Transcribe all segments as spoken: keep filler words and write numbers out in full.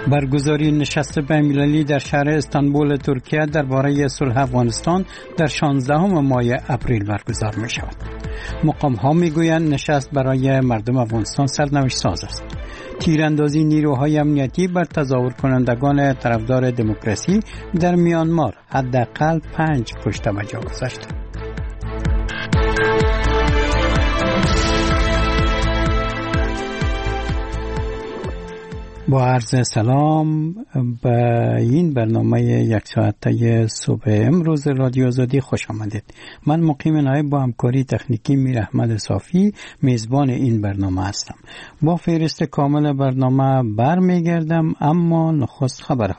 برگزاری نشست بین‌المللی در شهر استانبول ترکیه درباره صلح افغانستان در شانزدهم ماه اپریل برگزار می شود. مقام ها می گویند نشست برای مردم افغانستان سرنوشت ساز است. تیراندازی نیروهای امنیتی بر تظاهر کنندگان طرفدار دموکراسی در میانمار حداقل پنج کشته به جا گذاشت. با عرض سلام به این برنامه یک ساعته صبح امروز رادیو آزادی خوش آمدید. من مقیم نایب با همکاری تکنیکی میر احمد صافی میزبان این برنامه هستم. با فهرست کامل برنامه برمیگردم، اما نخست خبرها.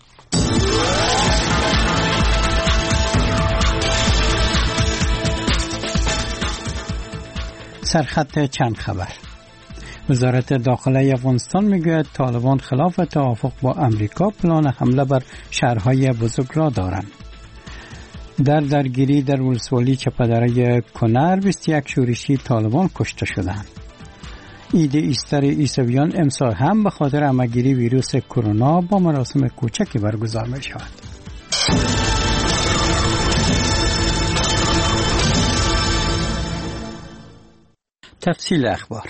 سرخط چند خبر. وزارت داخله افغانستان میگوید طالبان خلاف توافق با امریکا پلان حمله بر شهرهای بزرگ را دارند. در درگیری در ولسوالی چپدره کنر بیست و یک شورشی طالبان کشته شدند. عید ایستر عیسویان امسال هم به خاطر همه‌گیری ویروس کرونا با مراسم کوچکی برگزار می شود. تفصیل اخبار.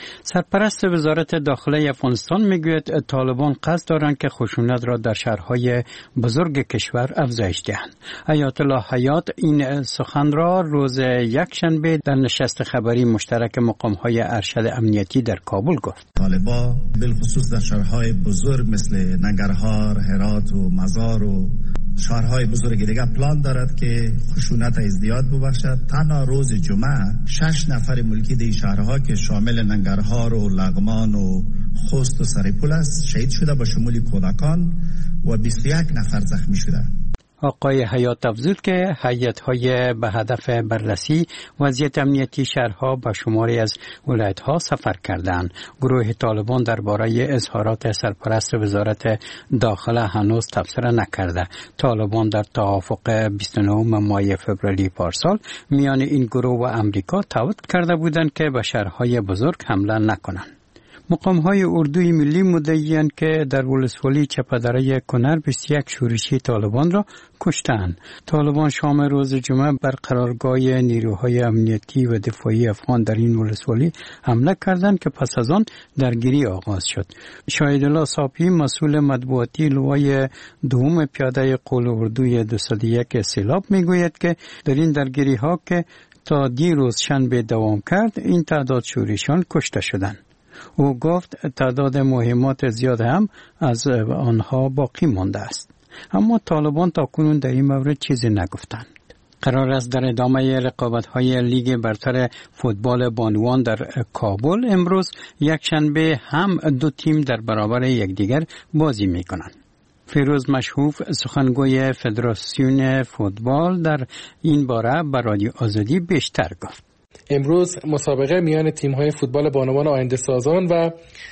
سرپرست وزارت داخله افغانستان میگوید طالبان قصد دارند که خشونت را در شهرهای بزرگ کشور افزایش دهند. آیت الله حیات این سخن را روز یکشنبه در نشست خبری مشترک مقام‌های ارشد امنیتی در کابل گفت. طالبان بالخصوص در شهرهای بزرگ مثل ننگرهار، هرات و مزار و شهرهای بزرگ دیگه پلان دارد که خشونت ازدیاد ببخشد. تنها روز جمعه شش نفر ملکی دی شهرها که شامل ننگرهار و لغمان و خوست و سرپول است شهید شده، با شمول کودکان، و بیست و یک نفر زخمی شده. آقای حیات افزود که هیئت‌های به هدف بررسی وضعیت امنیتی شهرها به شماری از ولایت‌ها سفر کردند. گروه طالبان درباره اظهارات سرپرست وزارت داخله هنوز تبصره نکرده. طالبان در توافق بیست و نه ماه فوریه پارسال میان این گروه و امریکا تعهد کرده بودند که به شهرهای بزرگ حمله نکنند. مقام‌های اردوی ملی مدعی‌اند که در ولسوالی چپدره کنر بیست و یک شورشی طالبان را کشتند. طالبان شام روز جمعه بر قرارگاه نیروهای امنیتی و دفاعی افغان در این ولسوالی حمله کردند که پس از آن درگیری آغاز شد. شاهدالله صافی مسئول مطبوعاتی لوای دوم پیاده قول اردوی دویست و یک سیلاب میگوید که در این درگیری‌ها که تا دیروز شنبه دوام کرد این تعداد شورشیان کشته شدند. او گفت تعداد مهمات زیاد هم از آنها باقی مانده است، اما طالبان تاکنون در این مورد چیزی نگفتند. قرار است در ادامه رقابت‌های لیگ برتر فوتبال بانوان در کابل امروز یکشنبه هم دو تیم در برابر یکدیگر بازی می‌کنند. فیروز مشهوف سخنگوی فدراسیون فوتبال در این باره به رادیو آزادی بیشتر گفت. امروز مسابقه میان تیم‌های فوتبال بانوان آینده سازان و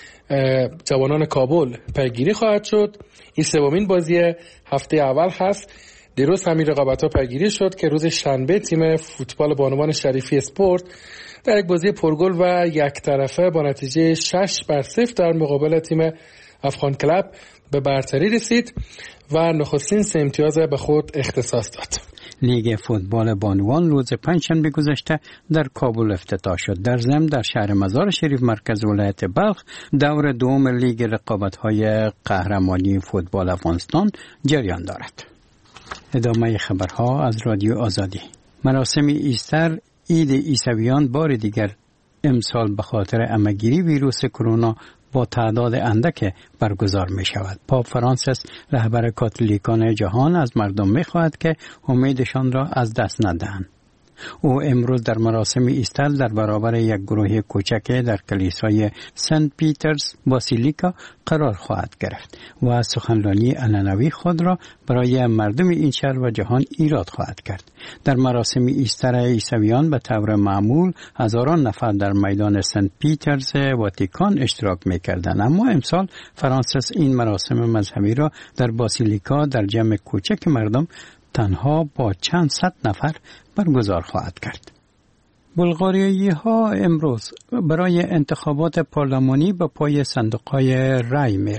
جوانان کابل پیگیری خواهد شد. این سومین بازی هفته اول هست. دیروز همین رقابت‌ها پیگیری شد که روز شنبه تیم فوتبال بانوان شریفی اسپورت در یک بازی پرگل و یک طرفه با نتیجه شش بر صفر در مقابل تیم افغان کلاب به برتری رسید و نخستین سه امتیاز به خود اختصاص داد. لیگ فوتبال بانوان روز پنجشنبه گذشته در کابل افتتاح شد. در ضمن در شهر مزار شریف مرکز ولایت بلخ دور دوم لیگ رقابت‌های قهرمانی فوتبال افغانستان جریان دارد. ادامه خبرها از رادیو آزادی. مراسم ایستر عید عیسویان بار دیگر امسال به خاطر همه‌گیری ویروس کرونا با تعداد اندک برگزار می شود. پاپ فرانسیس رهبر کاتولیکان جهان از مردم می خواهد که امیدشان را از دست ندهند. او امروز در مراسم ایستر در برابر یک گروه کوچک در کلیسای سنت پیترز باسیلیکا قرار خواهد گرفت و سخنرانی علنوی خود را برای مردم این شهر و جهان ایراد خواهد کرد. در مراسم ایستر عیسویان به طور معمول هزاران نفر در میدان سنت پیترز واتیکان اشتراک می‌کردند، اما امسال فرانسیس این مراسم مذهبی را در باسیلیکا در جمع کوچک مردم تنها با چند صد نفر برگزار خواهد کرد. بلغاریایی ها امروز برای انتخابات پارلمانی به پای صندوق‌های رای می روند.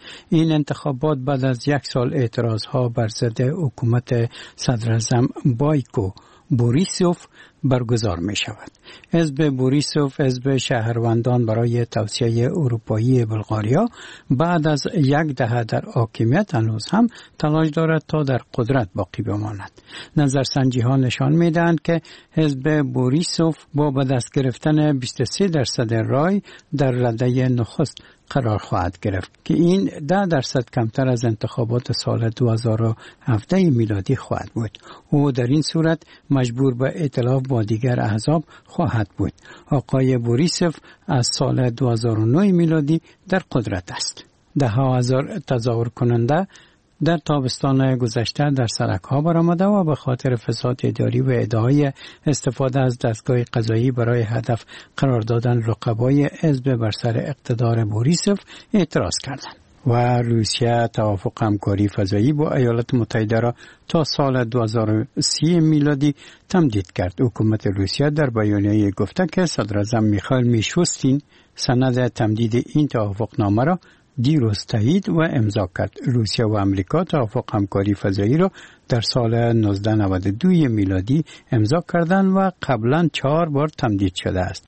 این انتخابات بعد از یک سال اعتراضها بر ضد حکومت صدراعظم بایکو بوریسوف برگزار می شود. حزب بوریسوف، حزب شهروندان برای توسعه اروپایی بلغاریا، بعد از یک دهه در حاکمیت هنوز هم تلاش دارد تا در قدرت باقی بماند. نظرسنجی ها نشان می دهند که حزب بوریسوف با به دست گرفتن بیست و سه درصد رای در رده نخست قرار خواهد گرفت که این ده درصد کمتر از انتخابات سال دو هزار و هفده میلادی خواهد بود. او در این صورت مجبور به ائتلاف با دیگر احزاب خواهد بود. آقای بوریسوف از سال دو هزار و نه میلادی در قدرت است. ده ها هزار تظاهر کننده در تابستان گذشته در سرک‌ها برآمده و به خاطر فساد اداری و ادعای استفاده از دستگاه قضایی برای هدف قرار دادن رقبای حزب بر سر اقتدار بوریسوف اعتراض کردند. و روسیه توافق همکاری فضایی با ایالات متحده را تا سال دو هزار و سی میلادی تمدید کرد. حکومت روسیه در بیانیه گفته که صدراعظم میخائیل میشوستین سند تمدید این توافقنامه را دیروز تایید و امضا کرد. روسیه و امریکا توافق همکاری فضایی را در سال نوزده نود و دو میلادی امضا کردند و قبلا چهار بار تمدید شده است.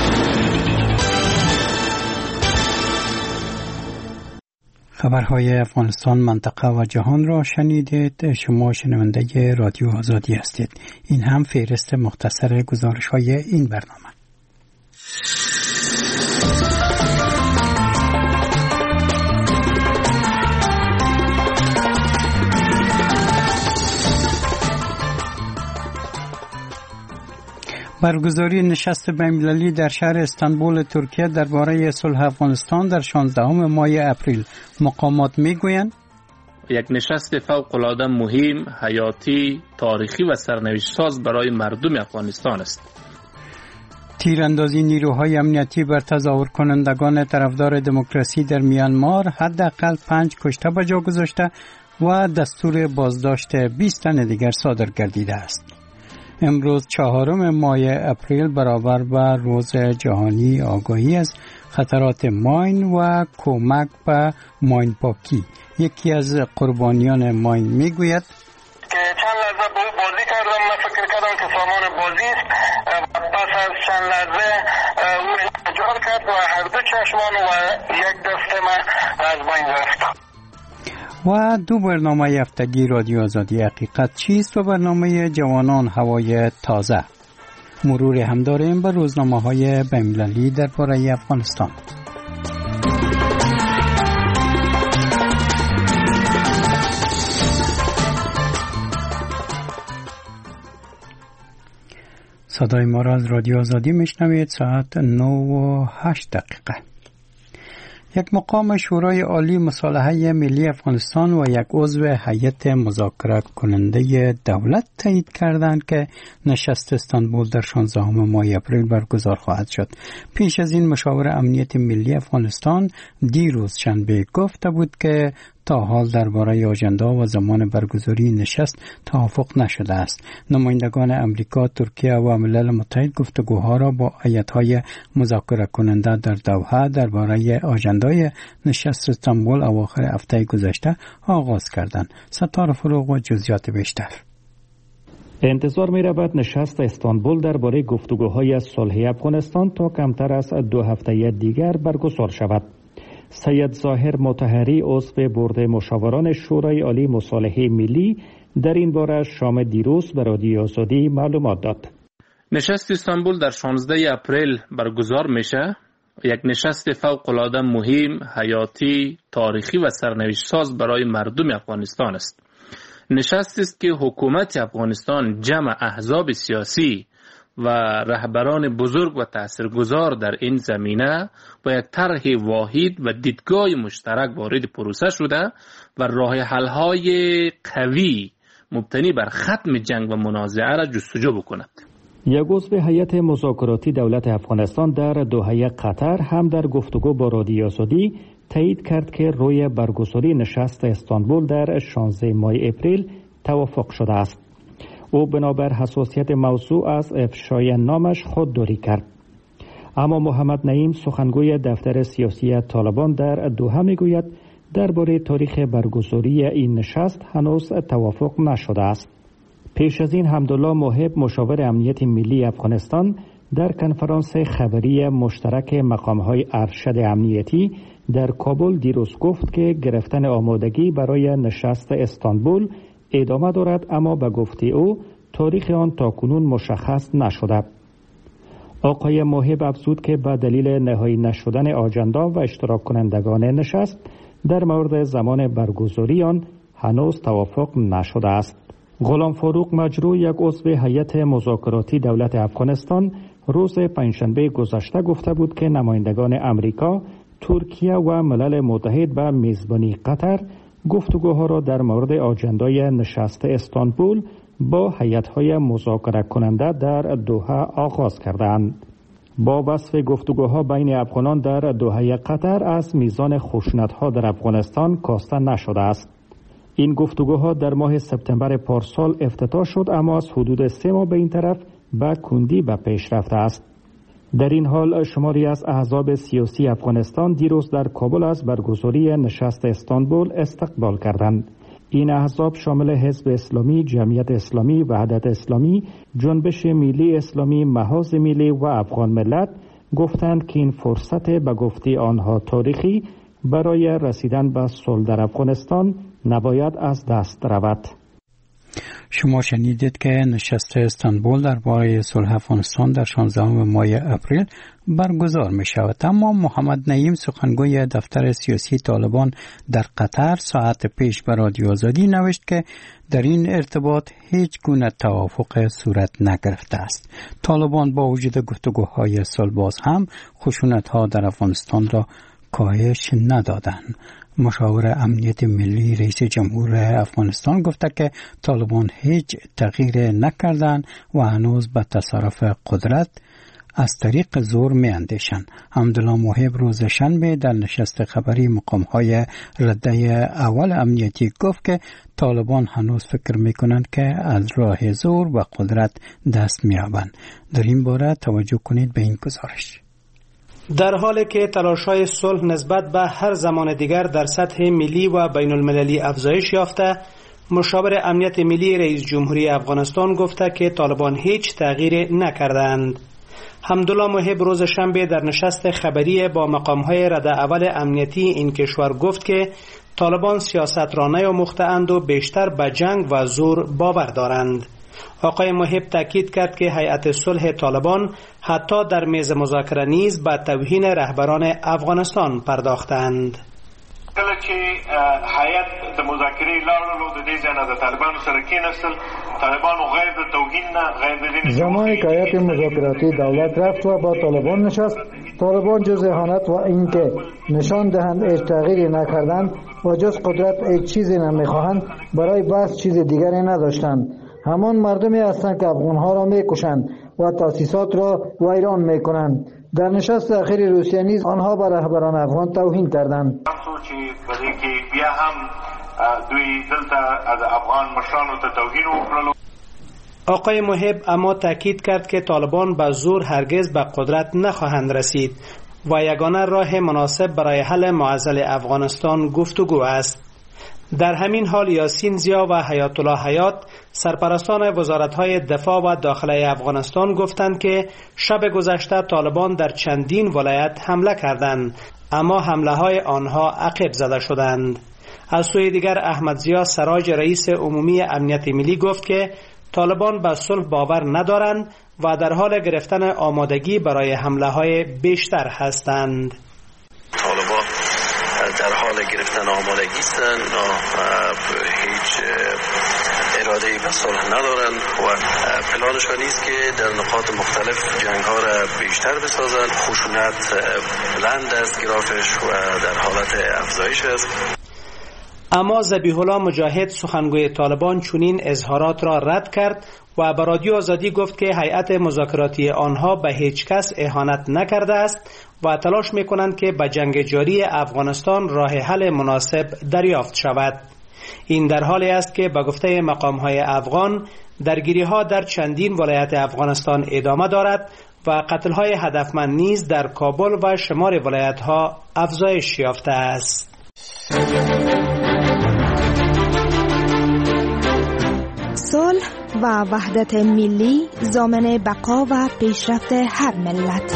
خبرهای افغانستان، منطقه و جهان را شنیدید. شما شنونده رادیو آزادی هستید. این هم فهرست مختصر گزارش‌های این برنامه. برگزاری نشست بین‌المللی در شهر استانبول ترکیه درباره صلح افغانستان در شانزدهم ماه اپریل. مقامات میگویند یک نشست فوق‌العاده مهم، حیاتی، تاریخی و سرنوشت ساز برای مردم افغانستان است. تیراندازی نیروهای امنیتی بر تظاهر کنندگان طرفدار دموکراسی در میانمار حداقل پنج کشته به جا گذاشته و دستور بازداشت بیست تن دیگر صادر گردیده است. امروز چهارم ماه اپریل برابر با روز جهانی آگاهی از خطرات ماین و کمک به ماین پاکی. یکی از قربانیان ماین میگوید که چند لحظه به او بازی کردم، من فکر کردم که سامان بازی است. پس از چند لحظه او انفجار کرد و هر دو چشمان و یک دست من از بین رفت. و دو برنامه هفتگی رادیو آزادی حقیقت چیست و برنامه جوانان هوای تازه. مرور هم داریم به روزنامه های بین‌المللی درباره افغانستان. صدای ما را از رادیو آزادی میشنوید. ساعت نه و هشت دقیقه. یک مقام شورای عالی مصالحه ملی افغانستان و یک عضو هیئت مذاکره کننده دولت تایید کردند که نشست استانبول در شانزدهم ماه اپریل برگزار خواهد شد. پیش از این مشاور امنیت ملی افغانستان دیروز شنبه گفته بود که تا حال درباره آژانده و زمان برگزاری نشست توافق نشده است. نمایندگان امریکا، ترکیه و ملل متحد گفتگوها را با هیئت‌های مذاکره کننده در دوحه درباره آژانده‌ی نشست استانبول اواخر هفته گذشته آغاز کردند. ستاره فروغ و جزئیات بیشتر. انتظار می رود نشست استانبول درباره گفتگوهای صلح افغانستان تا کمتر از دو هفته دیگر برگزار شود. سید ظاهر مطهری عضو بورد مشاوران شورای عالی مصالحه ملی در این باره شام دیروز به رادیو آزادی معلومات داد. نشست استانبول در شانزده اپریل برگزار میشه. یک نشست فوق‌العاده مهم، حیاتی، تاریخی و سرنوشت ساز برای مردم افغانستان است. نشست است که حکومت افغانستان جمع احزاب سیاسی و رهبران بزرگ و تاثیرگذار در این زمینه با یک طرح واحد و دیدگاه مشترک وارد پروسه شده و راه حل‌های قوی مبتنی بر ختم جنگ و منازعه را جستجو بکند. یک عضو هیئت مذاکراتی دولت افغانستان در دوحه قطر هم در گفتگو با رادیو آزادی تایید کرد که روی برگزاری نشست استانبول در شانزده ماه اپریل توافق شده است. او بنابر حساسیت موضوع از افشای نامش خودداری کرد. اما محمد نعیم سخنگوی دفتر سیاسی طالبان در دوحه میگوید درباره تاریخ برگزاری این نشست هنوز توافق نشده است. پیش از این حمدالله موهب مشاور امنیت ملی افغانستان در کنفرانس خبری مشترک مقام‌های ارشد امنیتی در کابل دیروز گفت که گرفتن آمادگی برای نشست استانبول ادامه دارد، اما به گفته او تاریخ آن تاکنون مشخص نشده. آقای موهب افزود که به دلیل نهایی نشدن آجندا و اشتراک کنندگان نشست در مورد زمان برگزاری آن هنوز توافق نشده است. غلام فاروق مجروح، یک عضو هیئت مذاکراتی دولت افغانستان، روز پنجشنبه گذشته گفته بود که نمایندگان امریکا، ترکیه و ملل متحد به میزبانی قطر گفتگوها را در مورد آجندای نشست استانبول با هیئت‌های مذاکره کننده در دوحه آغاز کردند. با وصف گفتگوها بین افغانان در دوحه قطر از میزان خشونت‌ها در افغانستان کاسته نشده است. این گفتگوها در ماه سپتامبر پارسال افتتاح شد، اما از حدود سه ماه به این طرف به کندی به پیش رفته است. در این حال شماری از احزاب سیاسی افغانستان دیروز در کابل از برگزاری نشست استانبول استقبال کردند. این احزاب شامل حزب اسلامی، جمعیت اسلامی، وحدت اسلامی، جنبش ملی اسلامی، محاذ ملی و افغان ملت گفتند که این فرصت به گفته آنها تاریخی برای رسیدن به صلح در افغانستان نباید از دست رود. شما شنیدید که نشست استانبول درباره صلح افغانستان در شانزدهم ماه اپریل برگزار می شود. اما محمد نعیم، سخنگوی دفتر سیاسی طالبان در قطر، ساعت پیش به رادیو آزادی نوشت که در این ارتباط هیچ گونه توافق صورت نگرفته است. طالبان با وجود گفتگوهای صلح باز هم خشونت‌ها در افغانستان را کاهش ندادند. مشاور امنیت ملی رئیس جمهور افغانستان گفته که طالبان هیچ تغییر نکردند و هنوز به تصرف قدرت از طریق زور می اندیشند. حمدالله موهب روز شنبه در نشست خبری مقام‌های رده اول امنیتی گفت که طالبان هنوز فکر می کنند که از راه زور و قدرت دست می یابند. در این باره توجه کنید به این گزارش. در حالی که تلاش‌های صلح نسبت به هر زمان دیگر در سطح ملی و بین المللی افزایش یافته، مشاور امنیت ملی رئیس جمهوری افغانستان گفته که طالبان هیچ تغییر نکردند. حمدالله موهب روز شنبه در نشست خبری با مقام‌های رده اول امنیتی این کشور گفت که طالبان سیاست را نیاموخته‌اند و بیشتر به جنگ و زور باور دارند. آقای موهب تاکید کرد که هیئت صلح طالبان حتی در میز مذاکره نیز به توهین رهبران افغانستان پرداختند. کله چې هیئت د مذاکرې لاړلو د دې ځای نه د طالبانو سره کېناستل، طالبانو غیر د توهین نه غیر د دې زمانی که هیئت مذاکراتی دولت رفت و با طالبان نشست، طالبان جز اهانت و اینکه نشان دهند هیچ تغییری نکردند و جز قدرت هیچ چیزی نمیخواهند برای بحث چیز دیگری نداشتند. همان مردمی هستند که افغانها را میکشند و تاسیسات را ویران میکنند. در نشست اخیر روسیه نیز آنها به رهبران افغان توهین کردند. آقای موهب اما تاکید کرد که طالبان به زور هرگز به قدرت نخواهند رسید و یگانه راه مناسب برای حل معضل افغانستان گفتگو است. در همین حال یاسین زیا و حیات الله حیات، سرپرستان وزارت‌های دفاع و داخلی افغانستان گفتند که شب گذشته طالبان در چندین ولایت حمله کردند، اما حمله‌های آنها عقب زده شدند. از سوی دیگر احمد زیا سراج رئیس عمومی امنیت ملی گفت که طالبان به صلح باور ندارند و در حال گرفتن آمادگی برای حمله‌های بیشتر هستند. طالبان در حال گرفتن آمادگی هستند، هیچ اراده‌ای به صلح ندارند و پلانشان نیست که در نقاط مختلف جنگ‌ها را بیشتر بسازند. خشونت بلند است گرافش و در حالت افزایش است. اما ذبیح الله مجاهد، سخنگوی طالبان، چنین اظهارات را رد کرد و به رادیو آزادی گفت که هیئت مذاکراتی آنها به هیچ کس اهانت نکرده است و تلاش می‌کنند که به جنگ جاری افغانستان راه حل مناسب دریافت شود. این در حالی است که به گفته مقام‌های افغان درگیری‌ها در چندین ولایت افغانستان ادامه دارد و قتل‌های هدفمند نیز در کابل و شمار ولایت‌ها افزایش یافته است. صلح و وحدت ملی ضامن بقا و پیشرفت هر ملت.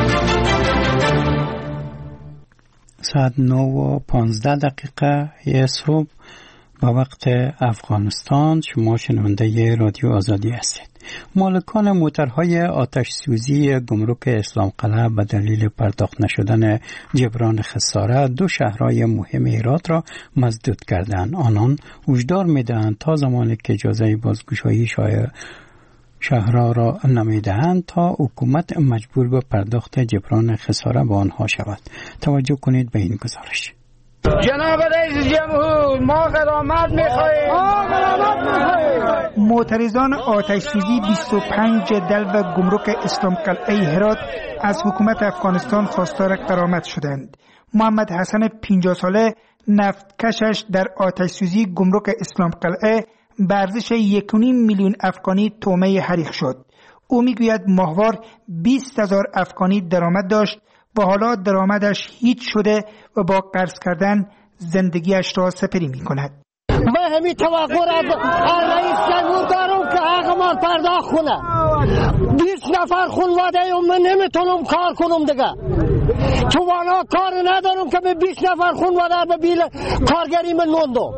ساعت نو و پانزده دقیقه یه صبح با وقت افغانستان. شما شنونده رادیو آزادی هستید. مالکان موترهای آتش سوزی گمرک اسلام قلعه به دلیل پرداخت نشدن جبران خساره دو شهرهای مهم هرات را مسدود کردند. آنان هشدار می‌دهند تا زمانی که اجازه بازگشایی شاید شهرها را نمیدهند تا حکومت مجبور به پرداخت جبران خساره به آنها شود. توجه کنید به این گزارش. جناب رئیس جمهور، ما غرامت می‌خواهیم. ما غرامت می‌خواهیم. معترضان آتش سوزی بیست و پنج دلو گمرک اسلام قلعه هرات از حکومت افغانستان خواستار غرامت شدند. محمد حسن پنجاه ساله نفتکشش در آتش سوزی گمرک اسلام قلعه به ارزش یک و نیم میلیون افغانی طعمه حریق شد. او میگوید ماهوار بیست هزار افغانی درآمد داشت و حالا درآمدش هیچ شده و با قرض کردن زندگیش را سپری می کند. من همین توقع از رئیس جمهور دارم که حق ما پرداخت کنه. بیست نفر خانواده من نمیتونم کار کنم دیگه. تو والا کار ندارم که به بیست نفر خانواده به بیل کارگری من نوندم.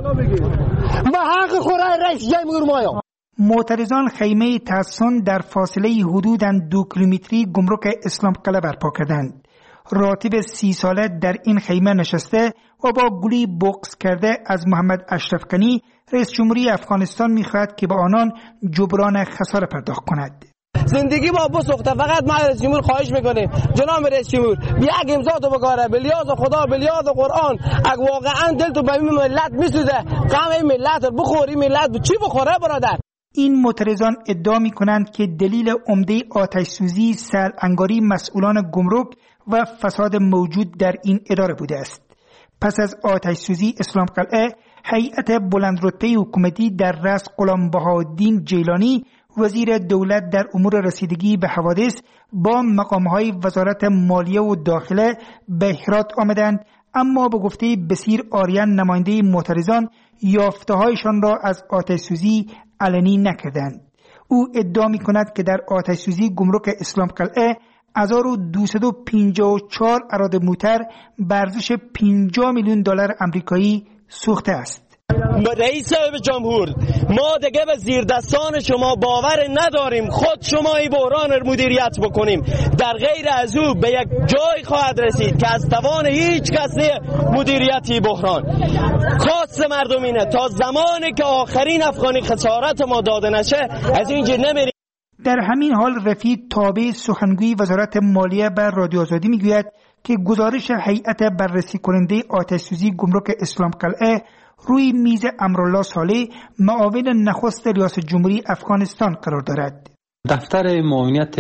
به حق خورای رئیس جمهور مایم. معترضان خیمه تحصن در فاصله حدوداً دو کیلومتری گمرک اسلام قلعه برپا کردند. راتب سی ساله در این خیمه نشسته و با گلی بغض کرده از محمد اشرف غنی رئیس جمهوری افغانستان می‌خواهد که به آنان جبران خساره پرداخت کند. زندگی ما بسوخته. فقط ما رئیس جمهور خواهش میکنیم جناب رئیس جمهور بیا یک امضا تو بگاره بلیاز خدا بلیاز قرآن. اگه واقعا دل تو به این ملت میسوزه غم این ملت رو بخوری، ملت چی بخوره برادر؟ این معترضان ادعا میکنند که دلیل عمده آتش سوزی سرانگاری مسئولان گمرک و فساد موجود در این اداره بوده است. پس از آتش سوزی اسلام قلعه، هیئت بلندرتبه حکومتی در رأس غلام بهاءالدین جیلانی وزیر دولت در امور رسیدگی به حوادث با مقامهای وزارت مالیه و داخله به هرات آمدند، اما به گفته بصیر آریان نماینده معترضان یافته‌هایشان را از آتش سوزی علنی نکردند. او ادعا می‌کند که در آتش سوزی گمرک اسلام قلعه هزار و دویست و پنجاه و چهار اراده موتر به ارزش پنجاه میلیون دلار آمریکایی سوخته است. رئیس صاحب جمهور، ما دیگه به زیر دستان شما باور نداریم. خود شما این بحران رو مدیریت بکنیم. در غیر از او به یک جای خواهد رسید که از توان هیچ کسی مدیریتی بحران. خواست مردم اینه تا زمانی که آخرین افغانی خسارت ما داده نشه از اینجا نمیریم. در همین حال رفیق تابع سخنگوی وزارت مالیه بر رادیو آزادی میگوید که گزارش هیئت بررسی کننده آتش سوزی گمرک اسلام قلعه روی میز امرالله صالح معاون نخست ریاست جمهوری افغانستان قرار دارد. دفتر معاونیت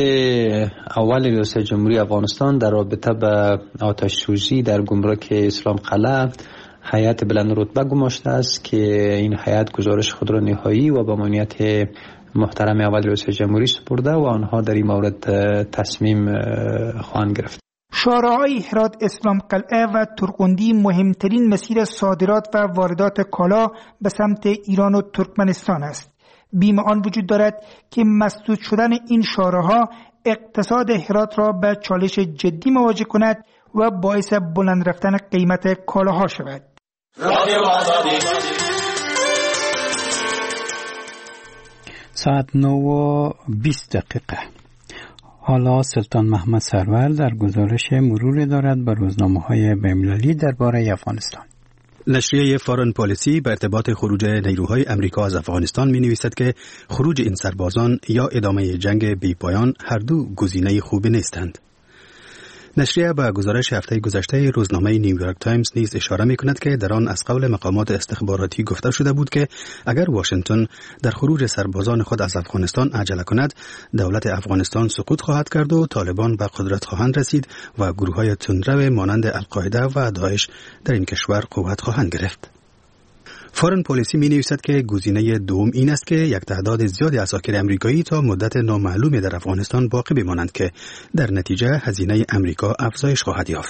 اول ریاست جمهوری افغانستان در رابطه با آتش سوزی در گمرک اسلام قلعه هیئت بلند رتبه گماشته است که این هیئت گزارش خود را نهایی و با معاونیت محترم اول ریاست جمهوری سپرده و آنها در این مورد تصمیم خواهند گرفت. شارع‌های هرات اسلام قلعه و ترقندی مهمترین مسیر صادرات و واردات کالا به سمت ایران و ترکمنستان است. بیم آن وجود دارد که مسدود شدن این شارع‌ها اقتصاد هرات را به چالش جدی مواجه کند و باعث بلند رفتن قیمت کالاها شود. ساعت نو و بیست دقیقه. حالا سلطان محمد سرور در گزارش مرور دارد بر روزنامه‌های بین‌المللی درباره افغانستان. نشریه فارن پالیسی به ارتباط خروج نیروهای امریکا از افغانستان می نویسد که خروج این سربازان یا ادامه جنگ بی پایان هر دو گزینه خوبی نیستند. نشریه به گزارش هفته گذشته روزنامه نیویورک تایمز نیز اشاره می کند که در آن از قول مقامات استخباراتی گفته شده بود که اگر واشنگتن در خروج سربازان خود از افغانستان عجله کند، دولت افغانستان سقوط خواهد کرد و طالبان به قدرت خواهند رسید و گروه‌های تندرو مانند القاعده و داعش در این کشور قوت خواهند گرفت. فارن پالیسی می نویسد که گزینه دوم این است که یک تعداد زیادی عساکر امریکایی تا مدت نامعلومی در افغانستان باقی بمانند که در نتیجه هزینه امریکا افزایش خواهد یافت.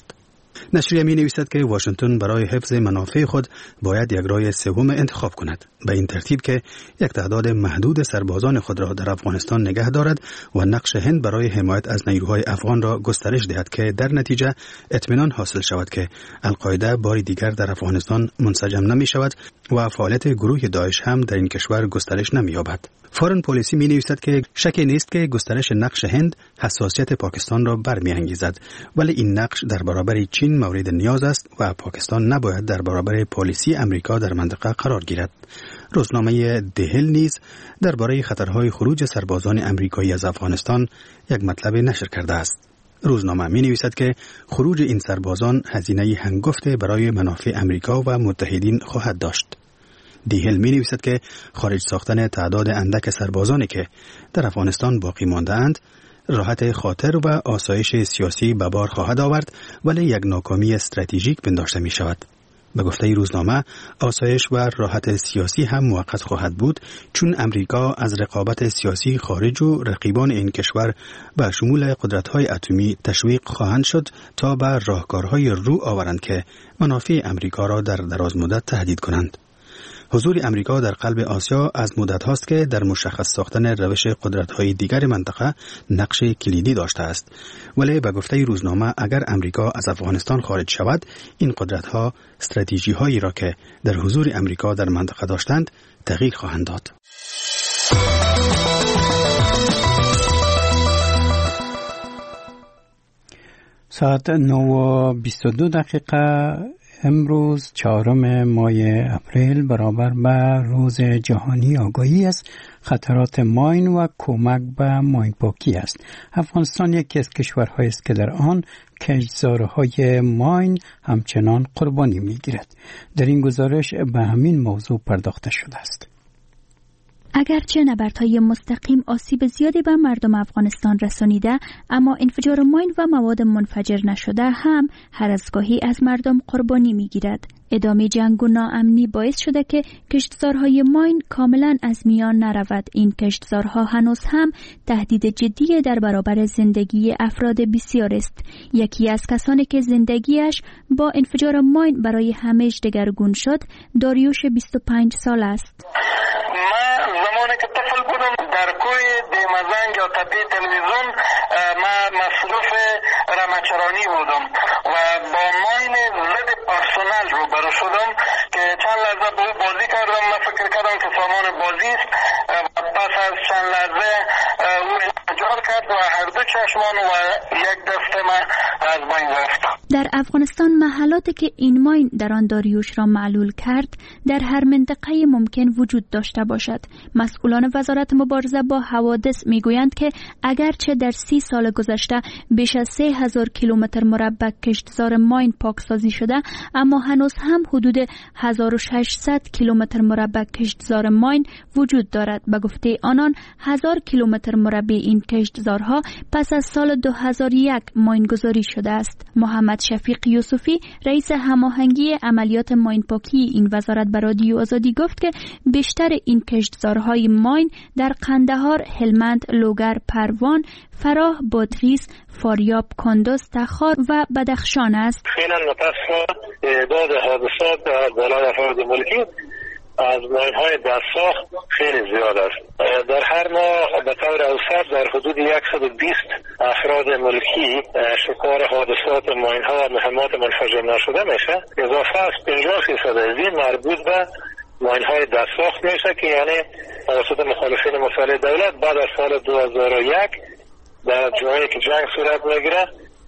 نشریه می نویسد که واشنگتن برای حفظ منافع خود باید یک راه سوم انتخاب کند، به این ترتیب که یک تعداد محدود سربازان خود را در افغانستان نگه دارد و نقش هند برای حمایت از نیروهای افغان را گسترش دهد که در نتیجه اطمینان حاصل شود که القاعده بار دیگر در افغانستان منسجم نمی شود و فعالیت گروه داعش هم در این کشور گسترش نمی یابد. فارن پالیسی می نویسد که شکی نیست که گسترش نقش هند حساسیت پاکستان را برمی‌انگیزد، ولی این نقش در برابر چین مورد نیاز است و پاکستان نباید در برابر پالیسی امریکا در منطقه قرار گیرد. روزنامه دهل نیز درباره خطرهای خروج سربازان امریکایی از افغانستان یک مطلب نشر کرده است. روزنامه می نویسد که خروج این سربازان هزینه هنگفته برای منافع امریکا و متحدین خواهد داشت. دیهل می نویسد که خارج ساختن تعداد اندک سربازانی که در افغانستان باقی مانده اند راحت خاطر و آسایش سیاسی به بار خواهد آورد، ولی یک ناکامی استراتژیک پنداشته می شود. به گفته روزنامه آسایش و راحت سیاسی هم موقت خواهد بود، چون امریکا از رقابت سیاسی خارج و رقیبان این کشور به شمول قدرت‌های اتمی تشویق خواهند شد تا به راهکارهای رو آورند که منافع امریکا را در دراز مدت تهدید کنند. حضور امریکا در قلب آسیا از مدت هاست که در مشخص ساختن روش قدرت‌های دیگر منطقه نقش کلیدی داشته است، ولی به گفته روزنامه اگر امریکا از افغانستان خارج شود، این قدرت‌ها استراتژی‌هایی را که در حضور امریکا در منطقه داشتند تغییر خواهند داد. ساعت نه و بیست و دو دقیقه امروز چهارم ماه اپریل برابر به روز جهانی آگاهی از خطرات ماین و کمک به ماین پاکی است. افغانستان یکی از کشورهایی است که در آن کشتزارهای ماین همچنان قربانی می‌گیرد. در این گزارش به همین موضوع پرداخته شده است. اگرچه نبردهای مستقیم آسیب زیادی به مردم افغانستان رسانیده، اما انفجار ماین و مواد منفجر نشده هم هر از گاهی از مردم قربانی می‌گیرد. ادامه جنگ و ناامنی باعث شده که کشتزارهای ماین کاملا از میان نرود. این کشتزارها هنوز هم تهدید جدی در برابر زندگی افراد بسیار است. یکی از کسانی که زندگیش با انفجار ماین برای همیشه دگرگون شد، داریوش بیست و پنج سال است. من زمانی که طفل بودم در کوی دیمزنگ یا تپه تلویزیون من مصروف رمچرانی بودم و با ماین ضد پرسنل رو برو شدم که چند لحظه با او بازی کردم. من فکر کردم که سامان بازی است و پس از چند لحظه او انفجار کرد و هر دو چشمان و یک دست من از بین رفت. در افغانستان محلاتی که این ماین در آن داریوش را معلول کرد در هر منطقه ممکن وجود داشته باشد. مسئولان وزارت مبارزه با حوادث میگویند که اگرچه در سی سال گذشته بیش از سه هزار کیلومتر مربع کشتزار ماین پاکسازی شده، اما هنوز هم حدود هزار و ششصد کیلومتر مربع کشتزار ماین وجود دارد. به گفته آنان هزار کیلومتر مربع این کشتزارها پس از سال دو هزار و یک ماین گذاری شده است. محمد شفیق یوسفی رئیس هماهنگی عملیات ماین پاکی این وزارت به رادیو آزادی گفت که بیشتر این کشتزارهای ماین در قندهار، هلمند، لوگر، پروان، فراه، بادغیس، فاریاب، کندز، تخار و بدخشان است. خیلی متاسفانه تعداد حادثات در بالای افراد ملکی از ماین‌های دستساخت خیلی زیاد است. در هر ماه به طور اوسط در حدود صد و بیست افراد ملکی شکار حادثات ماین‌ها و مهمات منفجر نشده میشه. اضافه از پنجاه فیصد از این مربوط به ماین‌های دستساخت میشه که یعنی توسط مخالفین مسلح دولت بعد از سال دو هزار و یک در جایی که جنگ صورت میگیره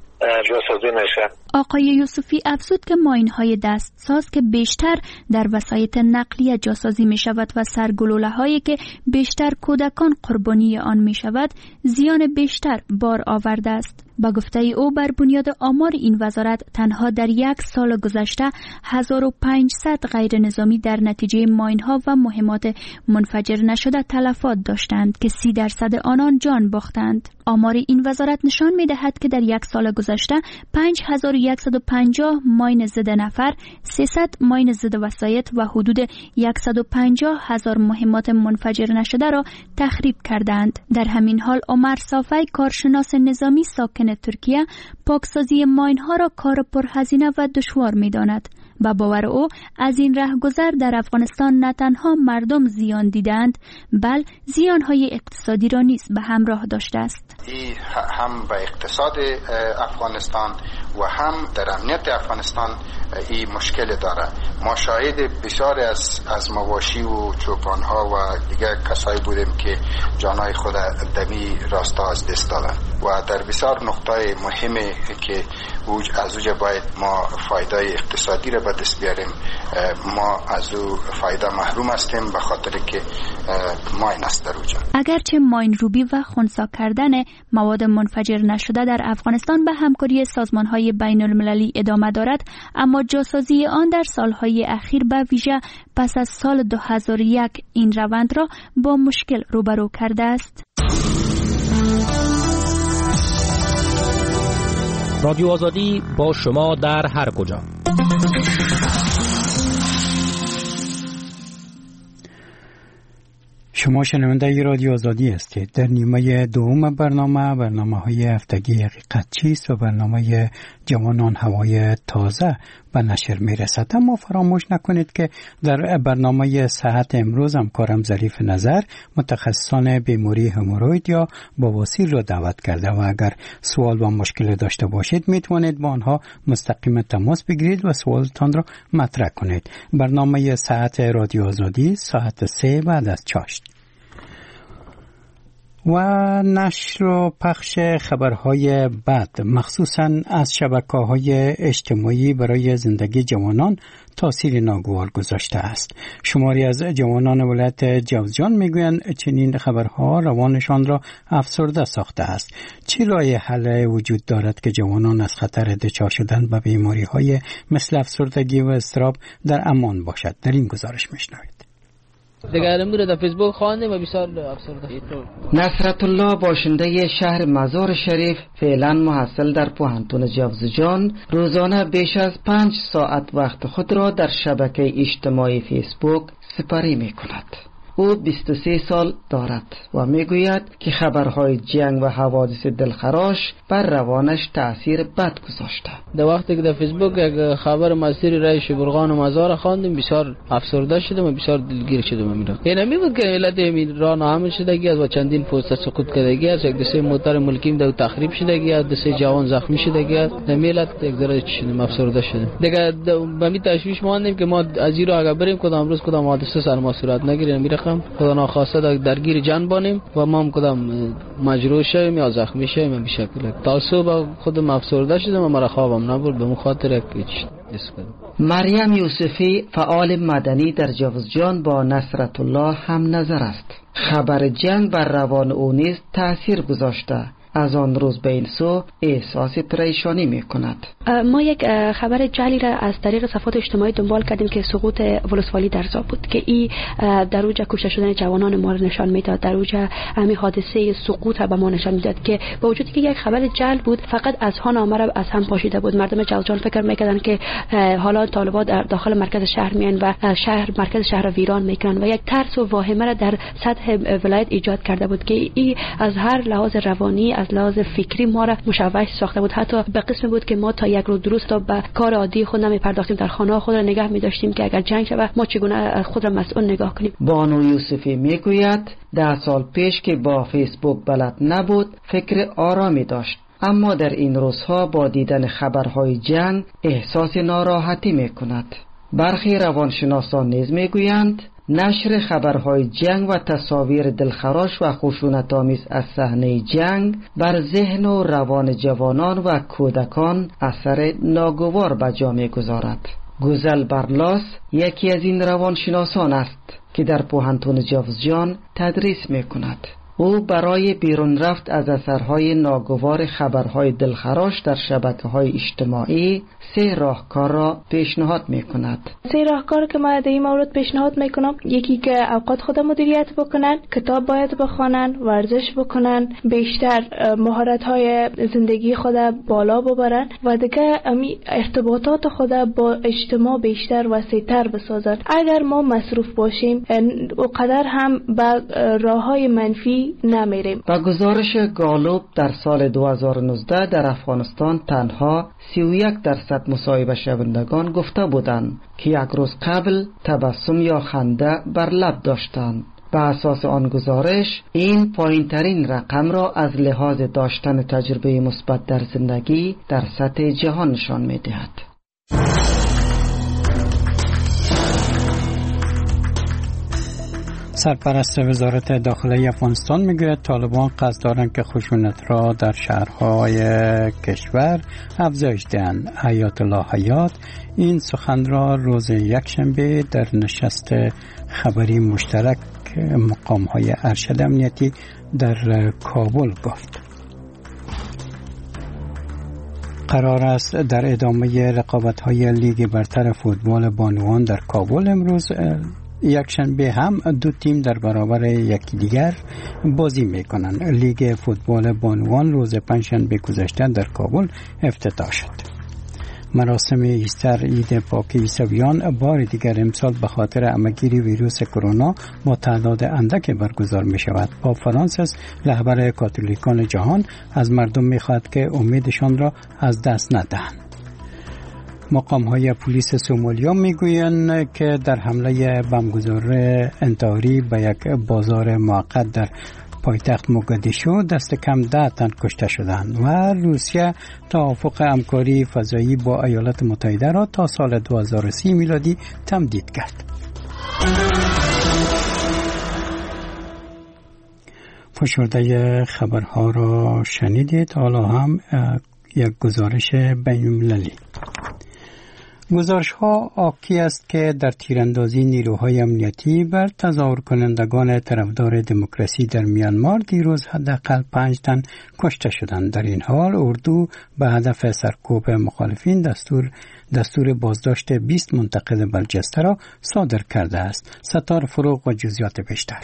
جاسازی میشه. آقای یوسفی افزود که ماین‌های دستساز که بیشتر در وسایط نقلیه جاسازی می شود و سرگلوله هایی که بیشتر کودکان قربانی آن می شود زیان بیشتر بار آورده است. با گفته او بر بنیاد آمار این وزارت تنها در یک سال گذشته هزار و پانصد غیر نظامی در نتیجه ماین‌ها و مهمات منفجر نشده تلفات داشتند که سی درصد آنان جان باختند. آمار این وزارت نشان می دهد که در یک سال گذشته پنج هزار و صد و پنجاه ماین ضد نفر، سیصد ماین ضد وسایط و حدود صد و پنجاه هزار مهمات منفجر نشده را تخریب کردند. در همین حال عمر صافی، کارشناس نظامی ساکن ترکیه، پاکسازی ماین ها را کار پرهزینه و دشوار می داند. با باور او از این رهگذر در افغانستان نه تنها مردم زیان دیدند، بل زیانهای اقتصادی را نیز به همراه داشته است. این هم به اقتصاد افغانستان و هم در امنیت افغانستان این مشکل داره. ما شاهد بسیار از از مواشی و چوپانها و دیگر کسایی بودیم که جانای خود دمی راستا از دست دادن و در بسیار نقطه مهمه که از اوجه باید ما فایده اقتصادی را به دست بیاریم، ما از او فایده محروم هستیم به خاطر که ماین است در اوجه. اگرچه ماین روبی و خنثی کردن مواد منفجر نشده در افغانستان به همکاری سازمان‌های بین المللی ادامه دارد، اما جاسازی آن در سالهای اخیر به ویژه پس از سال دو هزار و یک این روند را با مشکل روبرو کرده است. رادیو آزادی با شما در هر کجا. شما شنونده ای رادیو آزادی هستید. در نیمه دوم برنامه برنامه های هفتگی حقیقت چیست و برنامه جوانان هوای تازه به نشر می رسد. اما فراموش نکنید که در برنامه صحت امروز همکارم ظریف نظر متخصصان بیماری هموروید یا بواسیر را دعوت کرده و اگر سوال و مشکل داشته باشید می توانید با آنها مستقیم تماس بگیرید و سوالتان را مطرح کنید. برنامه صحت رادیو آزادی ساعت سه بعد از چاشت. و نشر و پخش خبرهای بد مخصوصاً از شبکه‌های اجتماعی برای زندگی جوانان تأثیر ناگوار گذاشته است. شماری از جوانان ولایت جوزجان میگویند چنین خبرها روانشان را افسرده ساخته است. چه راه حل وجود دارد که جوانان از خطر دچار شدن به بیماری‌های مثل افسردگی و اضطراب در امان باشد؟ در این گزارش میشنوید. دیگر امروز در فیسبوک خواندیم و بسیار افسرده. نصرت الله باشنده شهر مزار شریف فعلا محصل در پوهنتون جوزجان روزانه بیش از پنج ساعت وقت خود را در شبکه اجتماعی فیسبوک سپری می کند. او بیست و سه سال دارد و میگوید که خبرهای جنگ و حوادث دلخراش بر روانش تأثیر بد گذاشته. در وقتی که در فیسبوک یک خبر مسیر رای شبرغان و مزار خواندیم بسیار افسرده شدم و بسیار دلگیر شدم. میرم این نمی بود که علت این راه ناامن شدگی از و چندین پست سقوط کردگی از یک دسته موتر ملکیم دو تخریب شدگی از دسته جوان زخمی شدگی از نمیلت یک ذره شدم افسرده شدم. دیگه به می تشویش ماندیم که ما از این راه اگر بریم کدام روز کدام حادثه سر ما صورت نگیره. میرم خدا ناخواسته درگیر جان بانیم و ما هم کدام مجروح شویم یا زخمی شویم به شکل تا صبح خودم افسرده شدم و مرا خوابم نبرد به مخاطر یک مریم یوسفی فعال مدنی در جوزجان با نصرت الله هم نظر است. خبر جنگ بر روان او نیز تأثیر گذاشته. از آن روز به این سو احساس پریشانی می کند. ما یک خبر جعلی را از طریق صفحات اجتماعی دنبال کردیم که سقوط ولسوالی در زا بود که این در اوج کشته شدن جوانان ما را نشان میداد، در اوج همین حادثه سقوط را به ما نشان میداد که با وجودی که یک خبر جعل بود فقط از ها نامه را از هم پاشیده بود. مردم جوزجان فکر میکردن که حالا طالبان در داخل مرکز شهر میان و شهر مرکز شهر را ویران میکنن و یک ترس و واهمه را در سطح ولایت ایجاد کرده بود که این از هر لحاظ روانی از لحاظ فکری ما را مشوش ساخته بود. حتی به قسم بود که ما تا یک روز درست تا به کار عادی خود نمی پرداختیم، در خانه خود را نگاه می داشتیم که اگر جنگ شود ما چگونه خود را مسئول نگاه کنیم. بانو یوسفی می گوید ده سال پیش که با فیسبوک بلد نبود فکر آرامی داشت، اما در این روزها با دیدن خبرهای جنگ احساس ناراحتی می کند. برخی روانشناسان نیز می گویند نشر خبرهای جنگ و تصاویر دلخراش و خشونت‌آمیز از صحنه جنگ بر ذهن و روان جوانان و کودکان اثر ناگوار به جا می‌گذارد. گوزل برلاس یکی از این روانشناسان است که در پوهنتون جوزجان تدریس می‌کند. او برای بیرون رفت از اثرهای ناگوار خبرهای دلخراش در شبکه‌های اجتماعی سه راهکار را پیشنهاد می‌کند. سه راهکار که ما در این مورد پیشنهاد می‌کنم، یکی که اوقات خود مدیریت بکنن، کتاب باید بخوانن، ورزش بکنن، بیشتر مهارت‌های زندگی خود بالا ببرن و دیگه امی ارتباطات خود با اجتماع بیشتر وسیع‌تر بسازن. اگر ما مصروف باشیم اونقدر هم به راه‌های منفی نمیریم. با گزارش گالوب در سال دو هزار و نوزده در افغانستان تنها سی و یک درصد مصاحبه شوندگان گفته بودند که یک روز قبل تبسم یا خنده بر لب داشتند. به اساس آن گزارش این پایین ترین رقم را از لحاظ داشتن تجربه مثبت در زندگی در سطح جهان نشان می‌دهد. سرپرست وزارت داخلی افغانستان میگوید طالبان قصد دارند که خشونت را در شهرهای کشور افزایش دهند. حیات الله حیات این سخن را روز یکشنبه در نشست خبری مشترک مقام‌های ارشد امنیتی در کابل گفت. قرار است در ادامه رقابت‌های لیگ برتر فوتبال بانوان در کابل امروز یکشنبه هم دو تیم در برابر یکی دیگر بازی میکنند. لیگ فوتبال بانوان روز پنجشنبه گذشته در کابل افتتاح شد. مراسم ایستر عید پاک عیسویان بار دیگر امسال به خاطر همه‌گیری ویروس کرونا با تعداد اندک برگزار می شود. پاپ فرانسیس رهبر کاتولیکان جهان از مردم می خواهد که امیدشان را از دست ندهند. مقام‌های پلیس سومالیا میگویند که در حمله بمبگذار انتحاری به یک بازار موقت در پایتخت موگادیشو دست کم ده تن کشته شدند و روسیه توافق همکاری فضایی با ایالات متحده را تا سال دو هزار و سی میلادی تمدید کرد. فشرده خبرها را شنیدید. حالا هم یک گزارش بین‌المللی. گزارش ها حاکی است که در تیراندازی نیروهای امنیتی بر تظاهر کنندگان طرفدار دموکراسی در میانمار دیروز حداقل پنج تن کشته شدند. در این حال اردو به هدف سرکوب مخالفین دستور دستور بازداشت بیست منتقد برجسته را صادر کرده است. ستار فروغ و جزئیات بیشتر.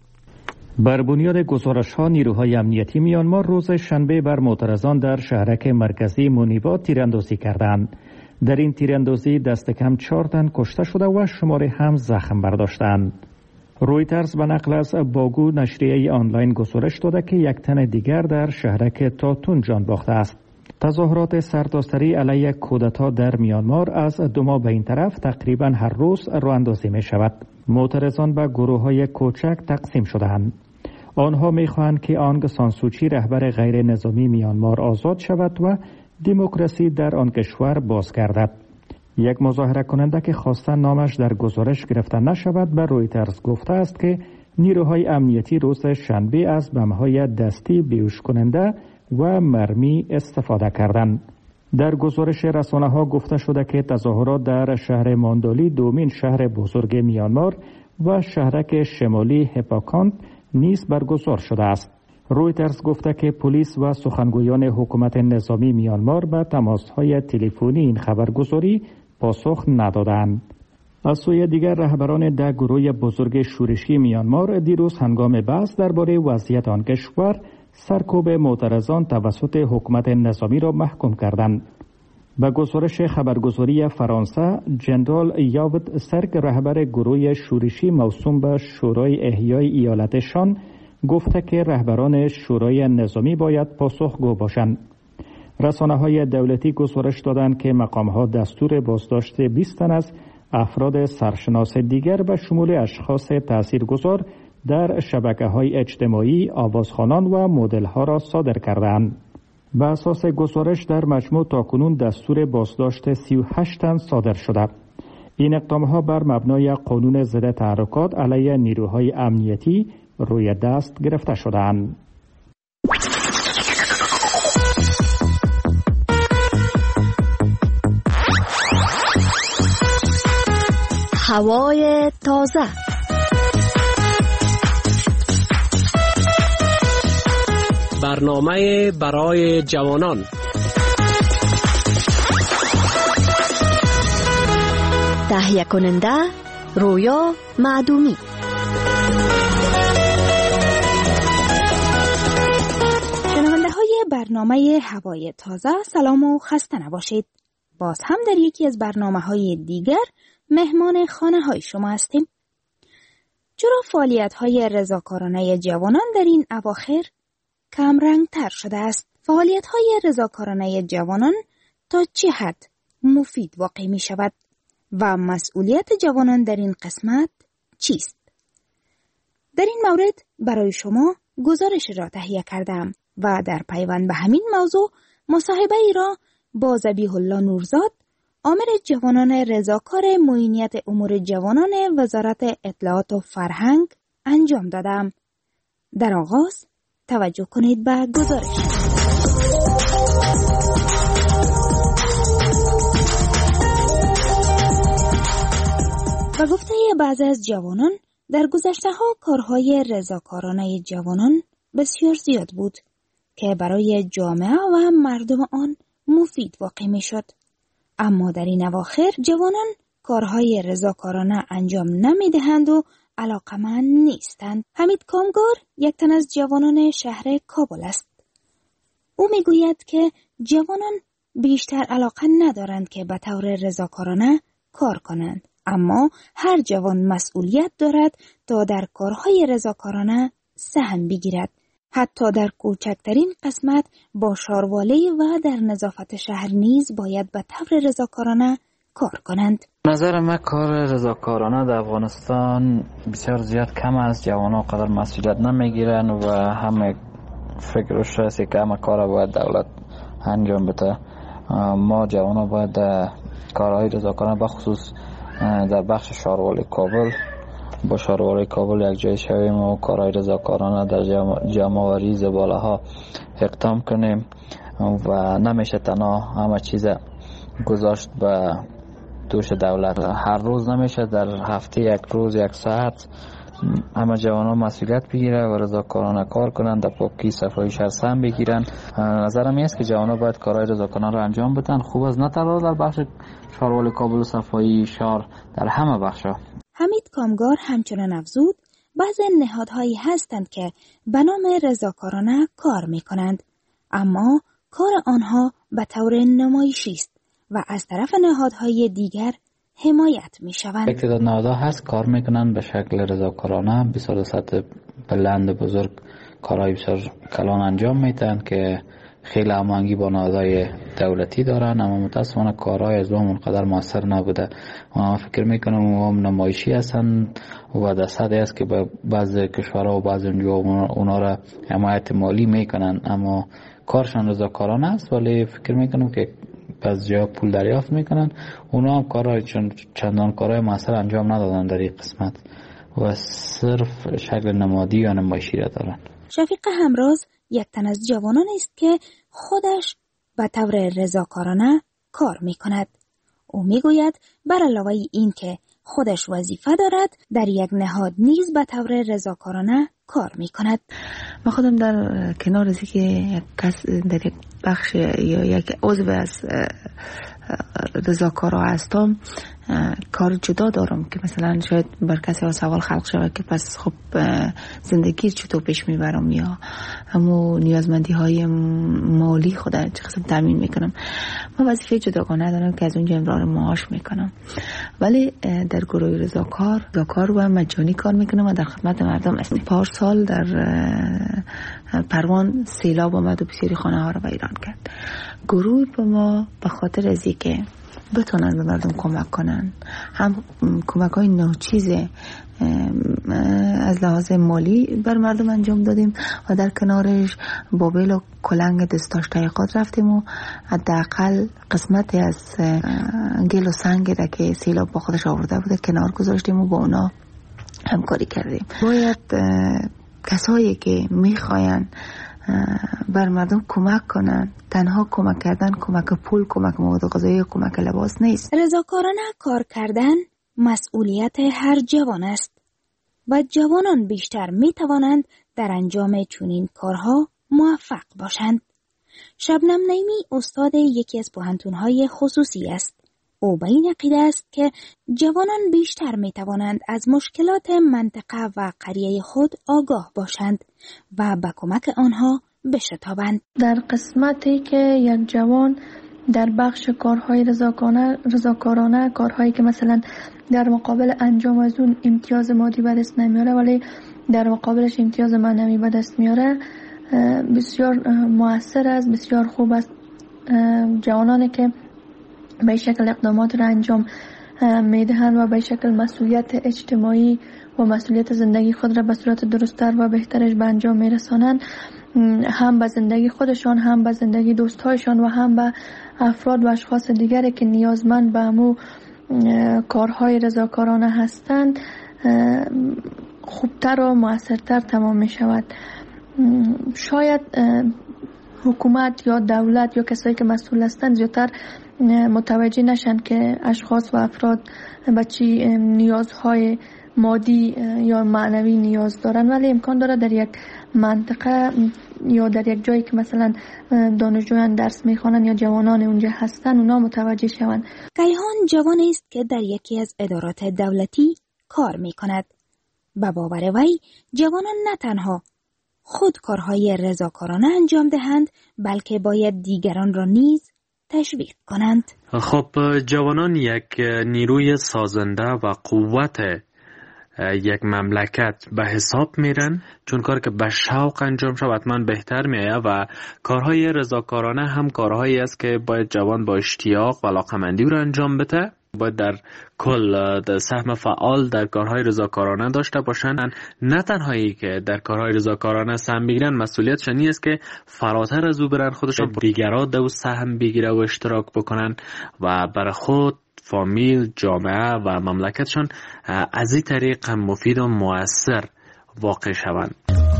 بر بنیاد گزارش ها نیروهای امنیتی میانمار روز شنبه بر معترضان در شهرک مرکزی مونیبا تیراندازی کردند. در این تیراندازی دست کم چهار تن کشته شده و شماری هم زخم برداشتند. رویترز به نقل از باگو نشریه آنلاین گزارش داده که یک تن دیگر در شهرک تاتون جان باخته است. تظاهرات سرتاسری علیه کودتا در میانمار از دو ماه به این طرف تقریبا هر روز راه اندازی می شود. معترضان به گروه های کوچک تقسیم شدند. آنها می خواهند که آنگ سان سوچی رهبر غیر نظامی میانمار آزاد شود و دموکراسی در آن کشور باز گردد. یک مظاهره کننده که خواسته نامش در گزارش گرفته نشود به رویترز گفته است که نیروهای امنیتی روز شنبه از بمب‌های دستی بیهوش کننده و مرمی استفاده کردند. در گزارش رسانه‌ها گفته شده که تظاهرات در شهر ماندالی دومین شهر بزرگ میانمار و شهرک شمالی هپاکانت نیز برگزار شده است. رویترز گفته که پلیس و سخنگویان حکومت نظامی میانمار به تماس‌های تلفنی این خبرگزاری پاسخ ندادند. از سوی دیگر رهبران ده گروه بزرگ شورشی میانمار دیروز هنگام بحث درباره وضعیت آن کشور سرکوب معترضان توسط حکومت نظامی را محکوم کردند. به گزارش خبرگزاری فرانسه، جنرال یاوت سرک رهبر گروه شورشی موسوم به شورای احیای ایالتشان گفته که رهبران شورای نظامی باید پاسخگو باشند. رسانه‌های دولتی گزارش دادند که مقام‌ها دستور بازداشت بیست تن از افراد سرشناس دیگر به شمول اشخاص تاثیرگذار در شبکه‌های اجتماعی، آوازخوانان و مدل‌ها را صادر کردند. به اساس گزارش در مجموع تاکنون دستور بازداشت سی و هشت تن صادر شده. این اقدام‌ها بر مبنای قانون ضد تحرکات علیه نیروهای امنیتی روی دست گرفته شدند. هوای تازه. برنامه برای جوانان. تهیه کننده رویا معدومی. شنونده های برنامه هوای تازه، سلام و خسته نباشید. باز هم در یکی از برنامه های دیگر مهمان خانه های شما هستیم. چرا فعالیت های رضاکارانه جوانان در این اواخر کم رنگ تر شده است؟ فعالیت های رضاکارانه جوانان تا چه حد مفید واقع می شود و مسئولیت جوانان در این قسمت چیست؟ در این مورد برای شما گزارش را تهیه کردم و در پیوند به همین موضوع مصاحبه ای را با ذبیح الله نورزاد، آمر جوانان رضاکار معینیت امور جوانان وزارت اطلاعات و فرهنگ انجام دادم. در آغاز توجه کنید به گزارش. و گفته بعضی از جوانان در گذشته ها کارهای رضاکارانه جوانان بسیار زیاد بود که برای جامعه و مردم آن مفید واقع می شد. اما در این اواخر جوانان کارهای رضاکارانه انجام نمی دهند و علاقمند نیستند. حمید کامگار یک تن از جوانان شهر کابل است. او می گوید که جوانان بیشتر علاقه ندارند که به طور رضاکارانه کار کنند، اما هر جوان مسئولیت دارد تا در کارهای رضاکارانه سهم بگیرد، حتی در کوچکترین قسمت با شاروالی و در نظافت شهر نیز باید به طور رضاکارانه کار کنند. نظر من کار رضاکارانه در افغانستان بسیار زیاد کم است. جوانان قدر مسئولیت نمیگیرن و همه فکرش هست که همه کار باید دولت انجام بده. ما جوانان باید کارهای رضاکارانه بخصوص در بخش شاروالی کابل با شاروالی کابل یک جای شویم و کارهای رضاکارانه در جمع‌آوری زباله ها اقدام کنیم و نمیشه تنها همه چیز گذاشت به دوش دولت. هر روز نمیشه، در هفته یک روز یک ساعت همه جوانان مسئولیت بگیره و رضاکارانه کار کنند، در پاکی صفایی شهر سهم بگیرن. نظرم این است که جوانان باید کارهای رضاکارانه را انجام بدن. خوب است نه تنها در بخش شاروالی کابل و صفایی شهر، در همه بخشا. حمید کامگار همچنان افزود بعضی نهادهایی هستند که به نام رضاکارانه کار می کنند، اما کار آنها به طور نمایشی است و از طرف نهادهای دیگر حمایت می شوند. یک تعداد نهادها هست کار می کنند به شکل رضاکارانه، بسیار سطح بلند بزرگ کارهای بسیار کلان انجام می دهند که خیلی هماهنگی با نهادهای دولتی دارن، اما متاسفانه کارهای از اون قدر موثر نبوده. من فکر میکنم اونها نمایشی هستن و در سطحی است که به بعضی کشورها و بعضی اونجا اونا را حمایت مالی میکنن، اما کارشان رضاکارانه است، ولی فکر میکنم که بعضی جا پول دریافت میکنن. اونا کارهای چندان کارهای موثر انجام ندادن در این قسمت و صرف شکل نمادی یا نمایشی را دارن. شفیق همراز یک تن از جوانان است که خودش به طور رضاکارانه کار می کند. او می گوید بر علاوه این که خودش وظیفه دارد، در یک نهاد نیز به طور رضاکارانه کار می کند. من خودم در کنار از که یک کس در یک بخش یا یک عضو از رضاکارا هستم کار جدا دارم که مثلا شاید بر کسی ها سوال خلق شود که پس خب زندگی چطور پیش میبرم یا همو نیازمندی های مالی خودم چه قسم تامین میکنم. من وظیفه جداگانه دارم که از اونجا امرار معاش میکنم، ولی در گروه رضاکار رضاکار و مجانی کار میکنم و در خدمت مردم هستم. پارسال در پروان سیلاب آمد و بسیاری خانه ها رو ویران کرد. گروه به ما به خاطر از که بتونن به مردم کمک کنن، هم کمک های ناچیز از لحاظ مالی بر مردم انجام دادیم و در کنارش با بیل و کلنگ دستاشتای خود رفتیم و حداقل قسمتی از گل و سنگ را که سیلاب با خودش آورده بوده کنار گذاشتیم و با اونا همکاری کردیم. باید کسایی که میخواین بر مردم کمک کنن، تنها کمک کردن کمک پول، کمک مواد غذایی، کمک لباس نیست. رضاکارانه کار کردن مسئولیت هر جوان است و جوانان بیشتر می توانند در انجام چنین کارها موفق باشند. شبنم نعیمی استاد یکی از پوهنتون‌های خصوصی است. او به این عقیده است که جوانان بیشتر می توانند از مشکلات منطقه و قریه خود آگاه باشند و به کمک آنها بشتابند. در قسمتی که یک جوان در بخش کارهای رضاکارانه رضاکارانه کارهایی که مثلا در مقابل انجام از اون امتیاز مادی به دست نمیاره ولی در مقابلش امتیاز معنوی به دست میاره بسیار مؤثر است، بسیار خوب است. جوانانی که به شکل اقدامات را انجام میدهند و به شکل مسئولیت اجتماعی و مسئولیت زندگی خود را به صورت درست‌تر و بهترش به انجام میرسانند، هم به زندگی خودشان، هم به زندگی دوستایشان و هم به افراد و اشخاص دیگری که نیازمند به همو کارهای رضاکارانه هستند خوبتر و مؤثرتر تمام می شود. شاید حکومت یا دولت یا کسایی که مسئول هستند زیادتر متوجه نشن که اشخاص و افراد به چی نیازهای مادی یا معنوی نیاز دارن، ولی امکان داره در یک منطقه یا در یک جایی که مثلا دانشجویان درس میخوانن یا جوانان اونجا هستن اونا متوجه شوند. کیهان جوانی است که در یکی از ادارات دولتی کار میکند. به باور وی جوانان نه تنها خود کارهای رضاکارانه انجام دهند بلکه باید دیگران را نیز تشویق کنند. خب جوانان یک نیروی سازنده و قوت یک مملکت به حساب میرن، چون کار که به شوق انجام شود حتما بهتر میآید و کارهای رضاکارانه هم کارهایی است که باید جوان با اشتیاق و علاقه‌مندی رو انجام بده. باید در کل در سهم فعال در کارهای رضاکارانه داشته باشند. نه تنهایی که در کارهای رضاکارانه سهم بگیرن، مسئولیتشان است که فراتر از او برن خودشان دیگران در سهم بگیره و اشتراک بکنن و برای خود، فامیل، جامعه و مملکتشان از این طریق هم مفید و مؤثر واقع شوند.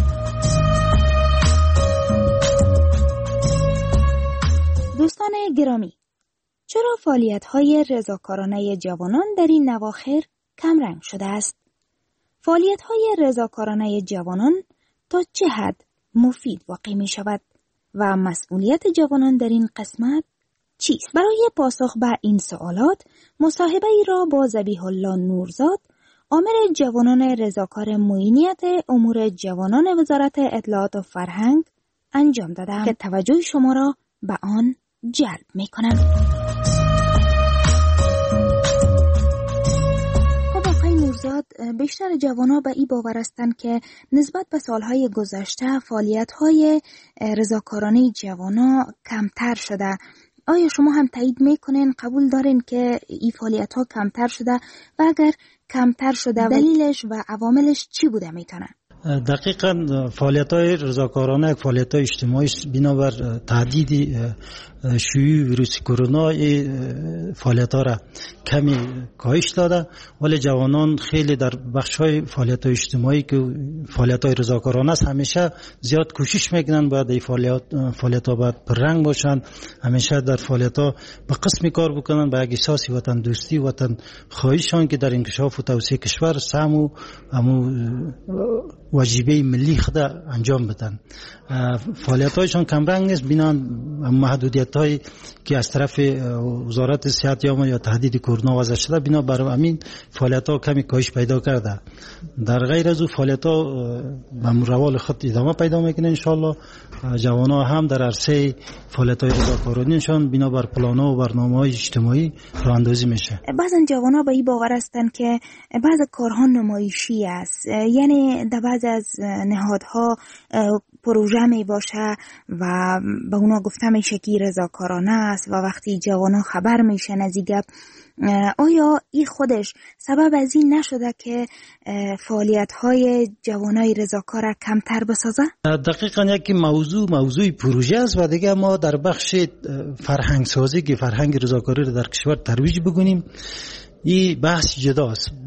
دوستان گرامی، چرا فعالیت‌های رضاکارانه جوانان در این نواخر کمرنگ شده است؟ فعالیت‌های رضاکارانه جوانان تا چه حد مفید واقع می شود و مسئولیت جوانان در این قسمت چیست؟ برای پاسخ به این سوالات مصاحبه ای را با ذبیح الله نورزاد، آمر جوانان رضاکار معینیت امور جوانان وزارت اطلاعات و فرهنگ انجام دادم که توجه شما را به آن جلب می کنم. خب آقای نورزاد، بیشتر جوانان به این باور هستند که نسبت به سالهای گذشته فعالیت‌های رضاکارانه جوانان کمتر شده. آیا شما هم تایید میکنین، قبول دارین که این فعالیت ها کمتر شده و اگر کمتر شده دلیلش و عواملش چی بوده میتونه؟ دقیقاً فعالیت‌های رضاکارانه فعالیت‌های اجتماعی بنابر تهدید شیوع ویروس کرونا فعالیت‌ها را کمی کاهش داده، ولی جوانان خیلی در بخش‌های فعالیت‌های اجتماعی که فعالیت‌های رضاکارانه است همیشه زیاد کوشش میکنن باید این فعالیت فعالیت‌ها باید پررنگ باشند، همیشه در فعالیت‌ها به قسمی کار بکنن به احساس وطن دوستی وطن خواهیشان که در انکشاف و توسعه کشور سهم و همو واجبه ملی خود انجام بدن. فعالیت‌هایشان کمرنگ نیست بنا محدودیت‌هایی که از طرف وزارت صحت یا یا تهدید کرونا وضع شده، بنا بر همین فعالیت‌ها کمی کاهش پیدا کرده. در غیر از او فعالیت‌ها به روال خود ادامه پیدا میکنه. ان شاء الله جوانان هم در عرصه فعالیت‌های رضاکارانه‌شان بنا بر پلان‌ها و برنامه‌های اجتماعی راه‌اندازی میشه. بعضن جوانان به این باور هستند که بعض کارها نمایشی است، یعنی در بعض از نهادها پروژه می باشه و به اونا گفته میشه که رضاکارانه است و وقتی جوانان خبر میشن از این گپ، آیا این خودش سبب از این نشده که فعالیت‌های جوانای رضاکار کمتر بسازه؟ دقیقاً یکی موضوع موضوع پروژه است و دیگه ما در بخش فرهنگ سازی که فرهنگ رضاکاری رو در کشور ترویج بگونیم این بحث جداست.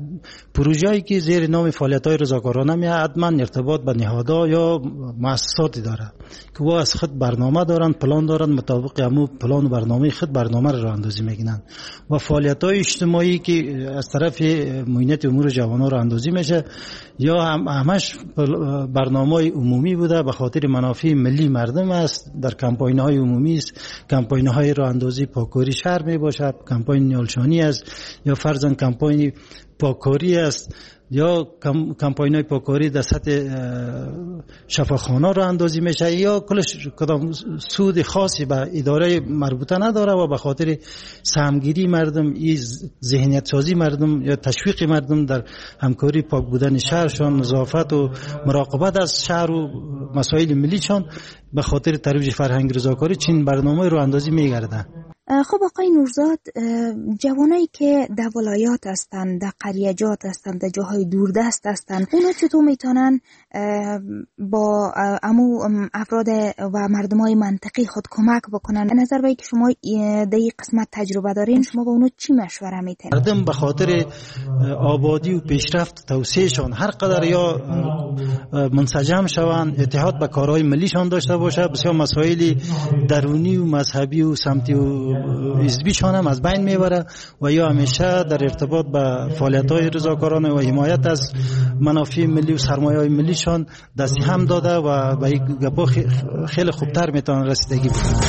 پروژه‌ای که زیر نام فعالیت‌های رضاکارانه می حتما ارتباط به نهادها یا مؤسساتی داره که وا از خود برنامه دارن، پلان دارن، مطابق همون پلان و برنامه خود برنامه را اندازی میگیرن و فعالیت‌های اجتماعی که از طرف معینت امور جوانان را اندازی میشه یا هم همش برنامه‌های عمومی بوده به خاطر منافع ملی مردم است. در کمپاین‌های عمومی است، کمپاین‌های راه اندازی پاکاری شهر می باشد، کمپاین نیالشانی است یا فرضاً کمپاین پاکاری است یا کمپاین‌های پاکاری در سطح شفاخانه را اندازی میشه یا کلش کدام سود خاصی به اداره مربوطه نداره و به خاطر سهمگیری مردم، این ذهنیت سازی مردم یا تشویق مردم در همکاری پاک بودن شهرشان، نظافت و مراقبت از شهر و مسائل ملیشان به خاطر ترویج فرهنگ رضاکاری چین برنامه رو اندازی میگردن. خب آقای نورزاد، جوانایی که در ولایات هستند، در قریجات هستند، در جاهای دوردست هستند، اونا چطور میتونن با امو افراد و مردمای منطقی خود کمک بکنن؟ به نظر باید که شما در این قسمت تجربه دارین، شما با اونا چی مشوره میتین؟ مردم به خاطر آبادی و پیشرفت توسعهشان هر قدر یا منسجم شوند، اتحاد به کارهای ملیشان داشته باشه، بسیار مسائل درونی و مذهبی و سمتی و حزبیشان هم از بین میبره و یا همیشه در ارتباط به فعالیت‌های رضاکارانه و حمایت از منافع ملی و سرمایه‌های ملیشان دستی هم داده و به این گپا خیلی خوبتر میتونن رسیدگی بکنن.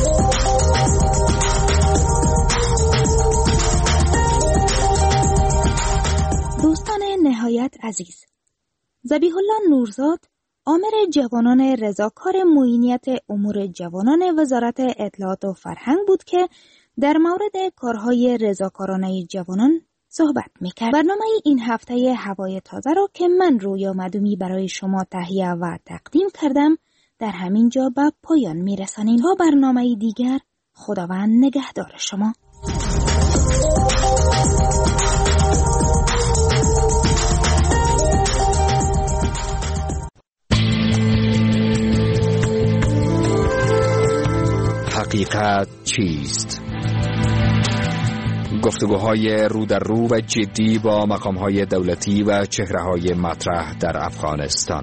دوستان نهایت عزیز، ذبیح الله نورزاد، آمر جوانان رضاکار معینیت امور جوانان وزارت اطلاعات و فرهنگ بود که در مورد کارهای رضاکارانه جوانان صحبت میکرد. برنامه این هفته هوای تازه را که من رویا مدومی برای شما تهیه و تقدیم کردم در همین جا به پایان میرسانیم. تا برنامه دیگر، خداوند نگهدار شما. حقیقت چیست؟ گفتگوهای رو در رو و جدی با مقامهای دولتی و چهره‌های مطرح در افغانستان.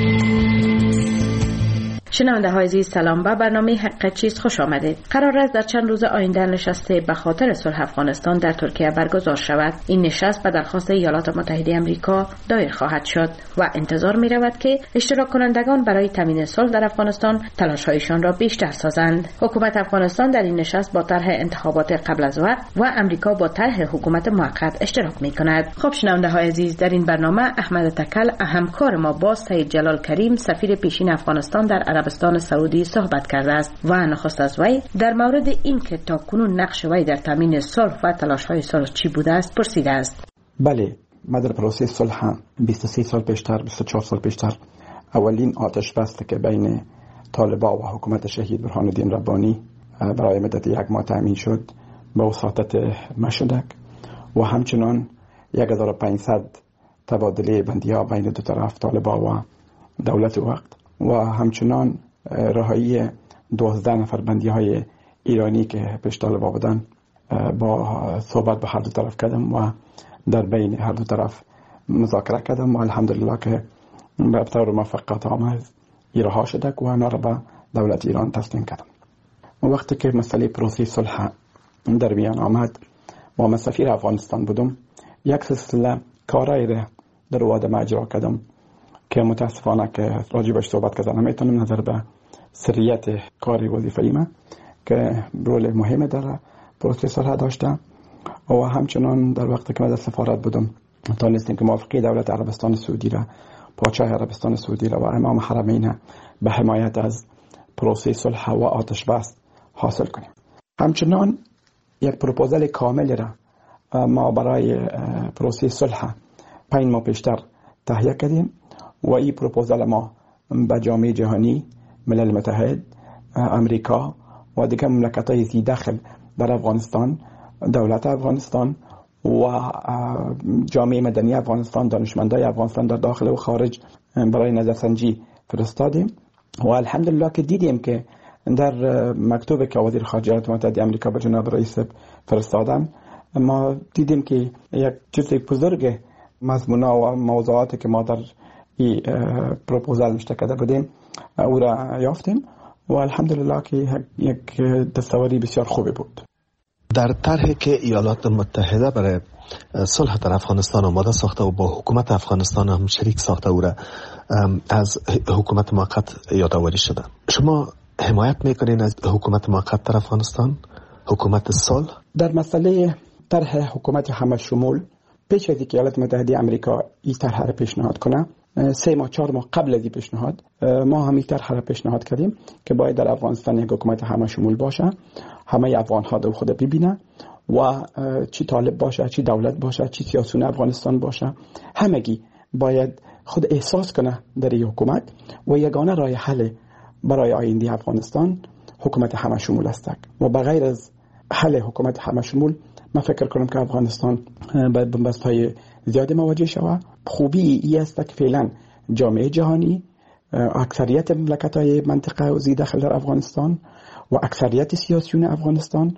شنونده های عزیز، سلام. به برنامه حقیقت چیست خوش آمدید. قرار است در چند روز آینده نشست به خاطر صلح افغانستان در ترکیه برگزار شود. این نشست به درخواست ایالات متحده آمریکا دایر خواهد شد و انتظار می رود که اشتراک کنندگان برای تامین صلح در افغانستان تلاش هایشان را بیشتر سازند. حکومت افغانستان در این نشست با طرح انتخابات قبل از وقت و امریکا با طرح حکومت موقت اشتراک می کند. خب شنونده های عزیز، در این برنامه احمد تکل، همکار ما با سید جلال کریم، سفیر پیشین افغانستان در عربستان سعودی صحبت کرده است و نخست از وی در مورد این که تاکنون نقش وی در تامین صلح و تلاش‌های صلح چی بوده است پرسیده است. بله، ما در پروسه صلح بیست و سه سال پیشتر، بیست و چهار سال پیشتر اولین آتش بس که بین طالبان و حکومت شهید برهان الدین ربانی برای مدت یک ماه تامین شد به وساطت مشهدک و همچنان یک هزار و پانصد تبادله بندی‌ها بین دو طرف طالبان و دولت وقت و همچنان رهایی دوازده نفر بندی های ایرانی که پیش طالبان بودن با صحبت به هر دو طرف کردم و در بین هر دو طرف مذاکره کردم و الحمدلله که به طور موفقیت آمیز رها شده و آنها را به دولت ایران تسلیم کردم. وقتی که مسئله پروسه صلح در میان آمد و من سفیر افغانستان بودم، یک سلسله کارایی را در وادم اجرا کردم که متاسفانه که راجبش صحبت کردن نمیتونم نظر به سریت کاری وظیفه‌ای من که رول مهمه در پروسه صلح داشته و همچنان در وقتی که من در سفارت بودم تونستیم که موافقه دولت عربستان سعودی را، پادشاه عربستان سعودی را و امام حرمین به حمایت از پروسه صلح و آتش بس حاصل کنیم. همچنان یک پروپوزال کامل را ما برای پروسه صلح پنج ماه پیشتر تهیه کردیم و این پروپوزال ما به جامعه جهانی، ملل متحد، امریکا و دیگر مملکت‌های ذی دخل در افغانستان، دولت افغانستان و جامعه مدنی افغانستان، دانشمندای افغانستان در داخل و خارج برای نظرسنجی فرستادیم و الحمدلله که دیدیم که در مکتوبی که وزیر خارجه ایالات متحده آمریکا به جناب رئیس فرستادن ما دیدیم که یک جزء بزرگ مضمونا و موضوعاتی که ما در این پروپوزال نشته کرده بودیم او را یافتیم و الحمدلله که یک دستاوردی بسیار خوبی بود. در طرحی که ایالات متحده برای صلح در افغانستان آماده ساخته و با حکومت افغانستان هم شریک ساخته او را از حکومت موقت یادآوری شده. شما حمایت میکنین از حکومت موقت در افغانستان؟ حکومت صلح؟ در مسئله طرح حکومت همه شمول پیش از اینکه ایالات متحده آمریکا این طرح را پیشنهاد کنه، سه ماه چهار ماه قبل از این پیشنهاد ما هم این طرح را پیشنهاد کردیم که باید در افغانستان یک حکومت همه شمول باشه، همه افغان ها رو خود ببینه و چی طالب باشه، چی دولت باشه، چی سیاسیون افغانستان باشه، همگی باید خود احساس کنه در این حکومت و یگانه راه حل برای آینده افغانستان حکومت همه شمول است و بغیر از حل حکومت همه شمول من فکر کنم که افغانستان باید بنبست های زیاده مواجه شود. خوبی ای است که فعلا جامعه جهانی، اکثریت مملکت های منطقه و زی داخل در افغانستان و اکثریت سیاسیون افغانستان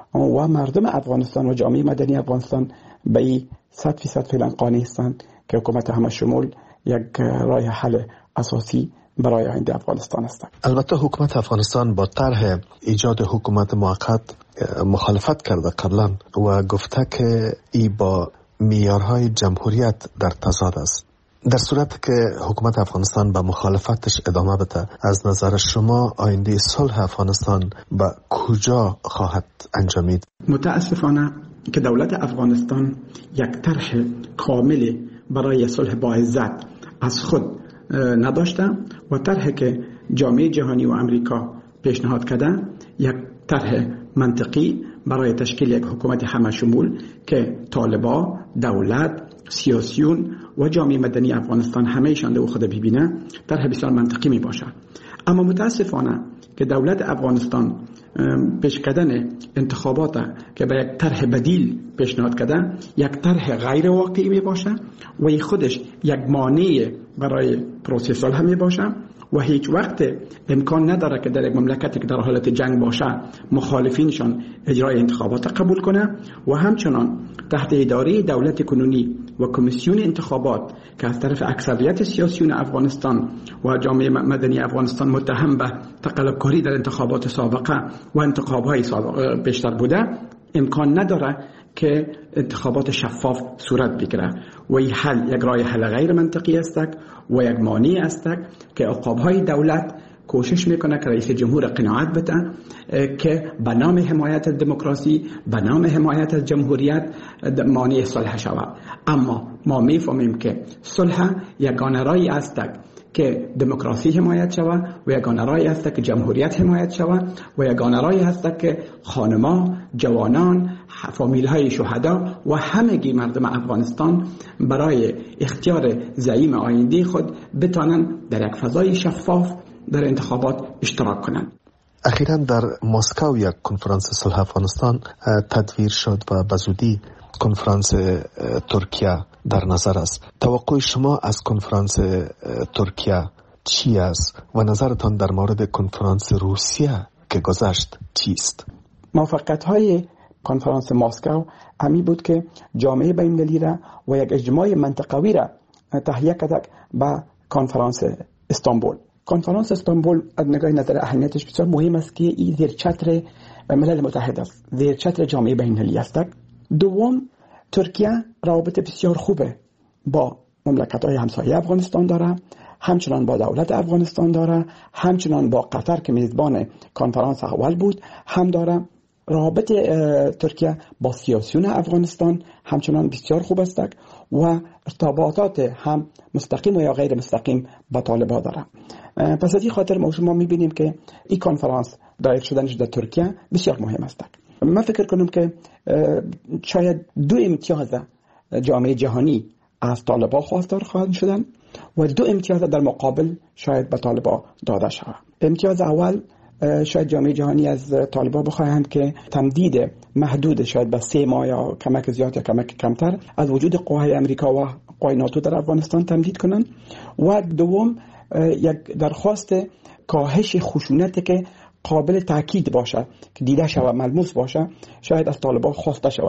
و مردم افغانستان و جامعه مدنی افغانستان به این صد فیصد فعلا قانع هستند که حکومت همه شمول یک راه حل اساسی برای آینده افغانستان است. البته حکومت افغانستان با طرح ایجاد حکومت موقت مخالفت کرده قبلا و گفته که ای با معیارهای جمهوریت در تضاد است. در صورت که حکومت افغانستان به مخالفتش ادامه بده، از نظر شما آینده صلح افغانستان به کجا خواهد انجامید؟ متاسفانه که دولت افغانستان یک طرح کامل برای صلح با عزت از خود نداشته و طرحی که جامعه جهانی و امریکا پیشنهاد کرده یک طرح منطقی برای تشکیل یک حکومت همه شمول که طالبا، دولت، سیاسیون و جامعه مدنی افغانستان همه ایشان رو خود ببینه، طرح بسیار منطقی می باشه. اما متاسفانه که دولت افغانستان پیش کردن انتخابات که به یک طرح بدیل پیشنهاد کرده یک طرح غیر واقعی می باشه و این خودش یک مانع برای پروسه صلح می باشه و هیچ وقت امکان نداره که در یک مملکتی که در حالت جنگ باشه مخالفینشان اجرای انتخابات قبول کنه و همچنان تحت اداره دولت کنونی و کمیسیون انتخابات که از طرف اکثریت سیاسیون افغانستان و جامعه مدنی افغانستان متهم به تقلبکاری در انتخابات سابقه و انتخابات پیشتر بوده، امکان نداره که انتخابات شفاف صورت بگیره و این حل یک راه حل غیر منطقی است و یک مانع است که عقاب‌های دولت کوشش میکنه که رئیس جمهور قناعت بده که به نام حمایت از دموکراسی، به نام حمایت از جمهوریت مانع صلح شود. اما ما میفهمیم که صلح یگانه راهی است که دموکراسی حمایت شود و یگانه راهی است که جمهوریت حمایت شود و یگانه راهی است که خانما، جوانان، فامیل‌های شهدا و همگی مردم افغانستان برای اختیار زعیم آینده خود بتوانند در یک فضای شفاف در انتخابات اشتراک کنند. اخیراً در مسکو یک کنفرانس صلح افغانستان تدویر شد و به زودی کنفرانس ترکیه در نظر است. توقع شما از کنفرانس ترکیه چی است و نظرتان در مورد کنفرانس روسیه که گذشت چیست؟ موفقیت‌های کنفرانس مسکو همی بود که جامعه بین‌المللی را و یک اجتماع منطقوی را تهیه کرد به کنفرانس استانبول. کنفرانس استانبول از نگاه نظر اهمیتش بسیار مهم است که این زیر چتر ملل متحد است، زیر چتر جامعه بین‌المللی است. دوم، ترکیه روابط بسیار خوبه با مملکت‌های همسایه افغانستان داره، همچنان با دولت افغانستان داره، همچنان با قطر که میزبان کنفرانس اول بود هم داره. روابط ترکیه با سیاسیون افغانستان همچنان بسیار خوب است و ارتباطات هم مستقیم و یا غیر مستقیم با طالبان داره. پس از این خاطر ما شما میبینیم که این کنفرانس دایر شدنش در ترکیه بسیار مهم است. من فکر کنم که شاید دو امتیاز جامعه جهانی از طالبان خواستار خواهند شدن و دو امتیاز در مقابل شاید به طالبان داده شود. امتیاز اول شاید جامعه جهانی از طالبان بخواهند که تمدید محدود شاید به سه ماه یا کمک زیاد یا کمک کمتر از وجود قوای امریکا و قوای ناتو در افغانستان تمدید کنند و دوم یک درخواست کاهش خشونت که قابل تاکید باشه که دیده شود ملموس باشه شاید از طالبان خواسته شود.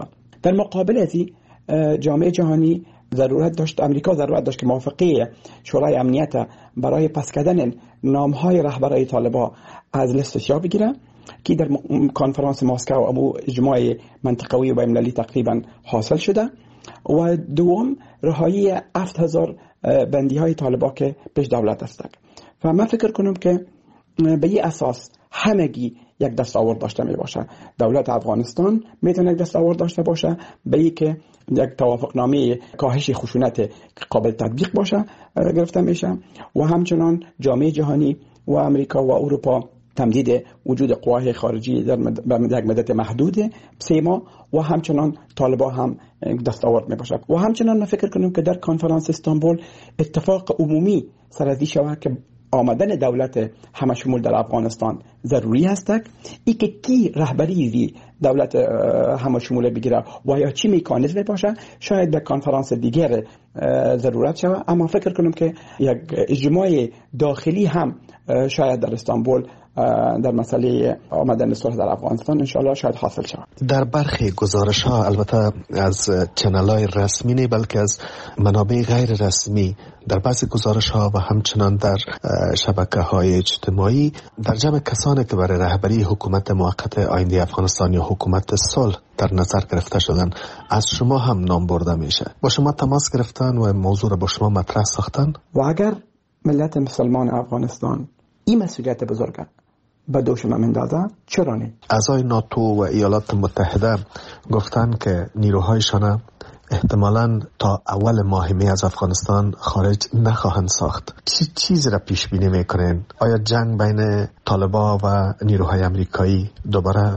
در مقابل از جامعه جهانی ضرورت داشت، امریکا ضرورت داشت که موافقه شورای امنیت برای پس کردن نامهای رهبرای طالبان از لیست سیاه بگیره که در کنفرانس مسکو ابو اجماع منطقوی و بین‌المللی تقریبا حاصل شده. و دوم رهایی هفت هزار بندی های طالبان که پیش دولت هستند. و من فکر کنم که به این اساس همگی یک دستاورد داشته می باشه. دولت افغانستان میتونه یک دستاورد داشته باشه به این که یک توافقنامه کاهش خشونت قابل تطبیق باشه گرفته میشه و همچنان جامعه جهانی و امریکا و اروپا تمدید وجود قوای خارجی در یک مدت محدود سه ماه و همچنان طالبان هم دستاورد می باشه. و همچنان من فکر کنم که در کنفرانس استانبول اتفاق عمومی سرازی شود که آمدن دولت همه شمول در افغانستان ضروری است. ای که کی رهبری وی دولت همه شمول بگیره و یا چی مکانیزم باشه شاید در کنفرانس دیگر ضرورت شود، اما فکر کنم که یک اجماع داخلی هم شاید در استانبول در مسئله آمدن صلح در افغانستان انشاءالله شاید حاصل شود. در برخی گزارش ها البته از چنل های رسمی نه بلکه از منابع غیر رسمی در بعضی گزارش ها و همچنان در شبکه های اجتماعی در جمع کسانی که برای رهبری حکومت موقت آینده افغانستان یا حکومت صلح در نظر گرفته شدن از شما هم نام برده میشه. با شما تماس گرفتن و موضوع را با شما مطرح ساختن؟ و اگر ملت مسلمان افغانستان این مسئولیت بزرگه به دوش من اندازه چرا نه؟ اعضای ناتو و ایالات متحده گفتن که نیروهایشان احتمالاً تا اول ماه می از افغانستان خارج نخواهند ساخت. چی چیزی را پیش بینی میکنین؟ آیا جنگ بین طالبان و نیروهای امریکایی دوباره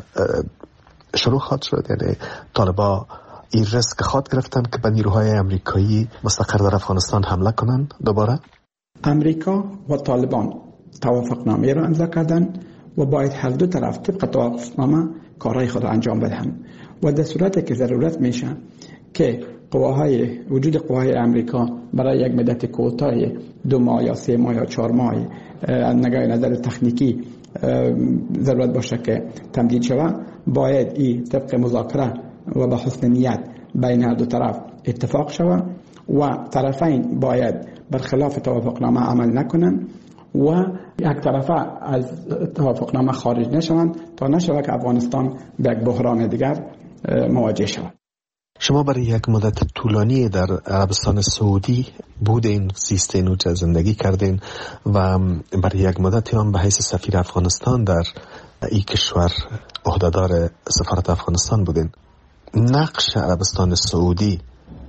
شروع خواهد شد؟ یعنی طالبان این ریسک خواهد گرفتن که به نیروهای امریکایی مستقر در افغانستان حمله کنند دوباره؟ امریکا و طالبان توافقنامه را امضا کردن و باید هر دو طرف طبق توافقنامه کارهای خود را انجام بدهند و در صورتی که ضرورت میشه که قواهای وجود قواهای امریکا برای یک مدت کوتاه دو ماه یا سه ماه یا چهار ماه از نظر تکنیکی ضرورت باشه که تمدید شود، باید این طبق مذاکره و به حسن نیت بین هر دو طرف اتفاق شود و طرفین باید برخلاف توافقنامه عمل نکنند و یک طرفه از توافقنامه خارج نشوند تا نشود که افغانستان به یک بحران دیگر مواجه شود. شما برای یک مدت طولانی در عربستان سعودی بودین، زیستین و زندگی کردین و برای یک مدت هم به حیث سفیر افغانستان در این کشور عهدهدار سفارت افغانستان بودین. نقش عربستان سعودی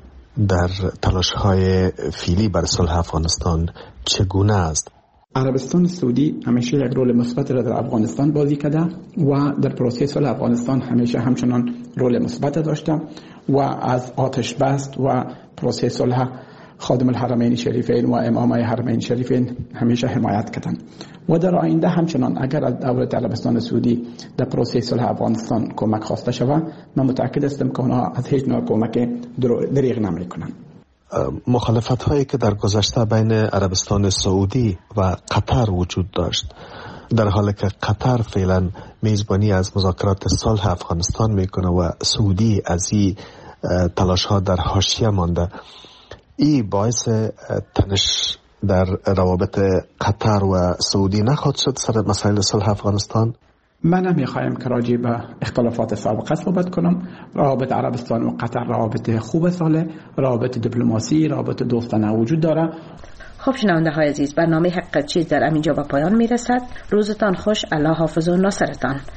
در تلاش‌های فعلی بر صلح افغانستان چگونه است؟ عربستان سعودی همیشه یک رول مثبت را در افغانستان بازی کرده و در پروسه صلح افغانستان همیشه همچنان رول مثبت داشته و از آتش بست و پروسه صلح خادم الحرمین شریفین و امامای حرمین شریفین همیشه حمایت کردند و در آینده همچنان اگر از دولت عربستان سعودی در پروسه صلح افغانستان کمک خواسته شود، من متأکد هستم که آنها از هیچ نوع کمک دریغ نمی‌کنند. مخالفت هایی که در گذشته بین عربستان سعودی و قطر وجود داشت، در حالی که قطر فعلا میزبانی از مذاکرات صلح افغانستان میکنه و سعودی از این تلاش ها در حاشیه مانده، این باعث تنش در روابط قطر و سعودی نخواهد شد سر مسائل صلح افغانستان؟ من نمیخوایم که راجع به اختلافات سابقه صحبت کنم. روابط عربستان و قطر روابط خوب ساله، روابط دیپلماسی، روابط دوستانه وجود داره. خب شنونده های عزیز، برنامه حقیقت چیز در همینجا به پایان میرسد. روزتان خوش، الله حافظ و ناصرتان.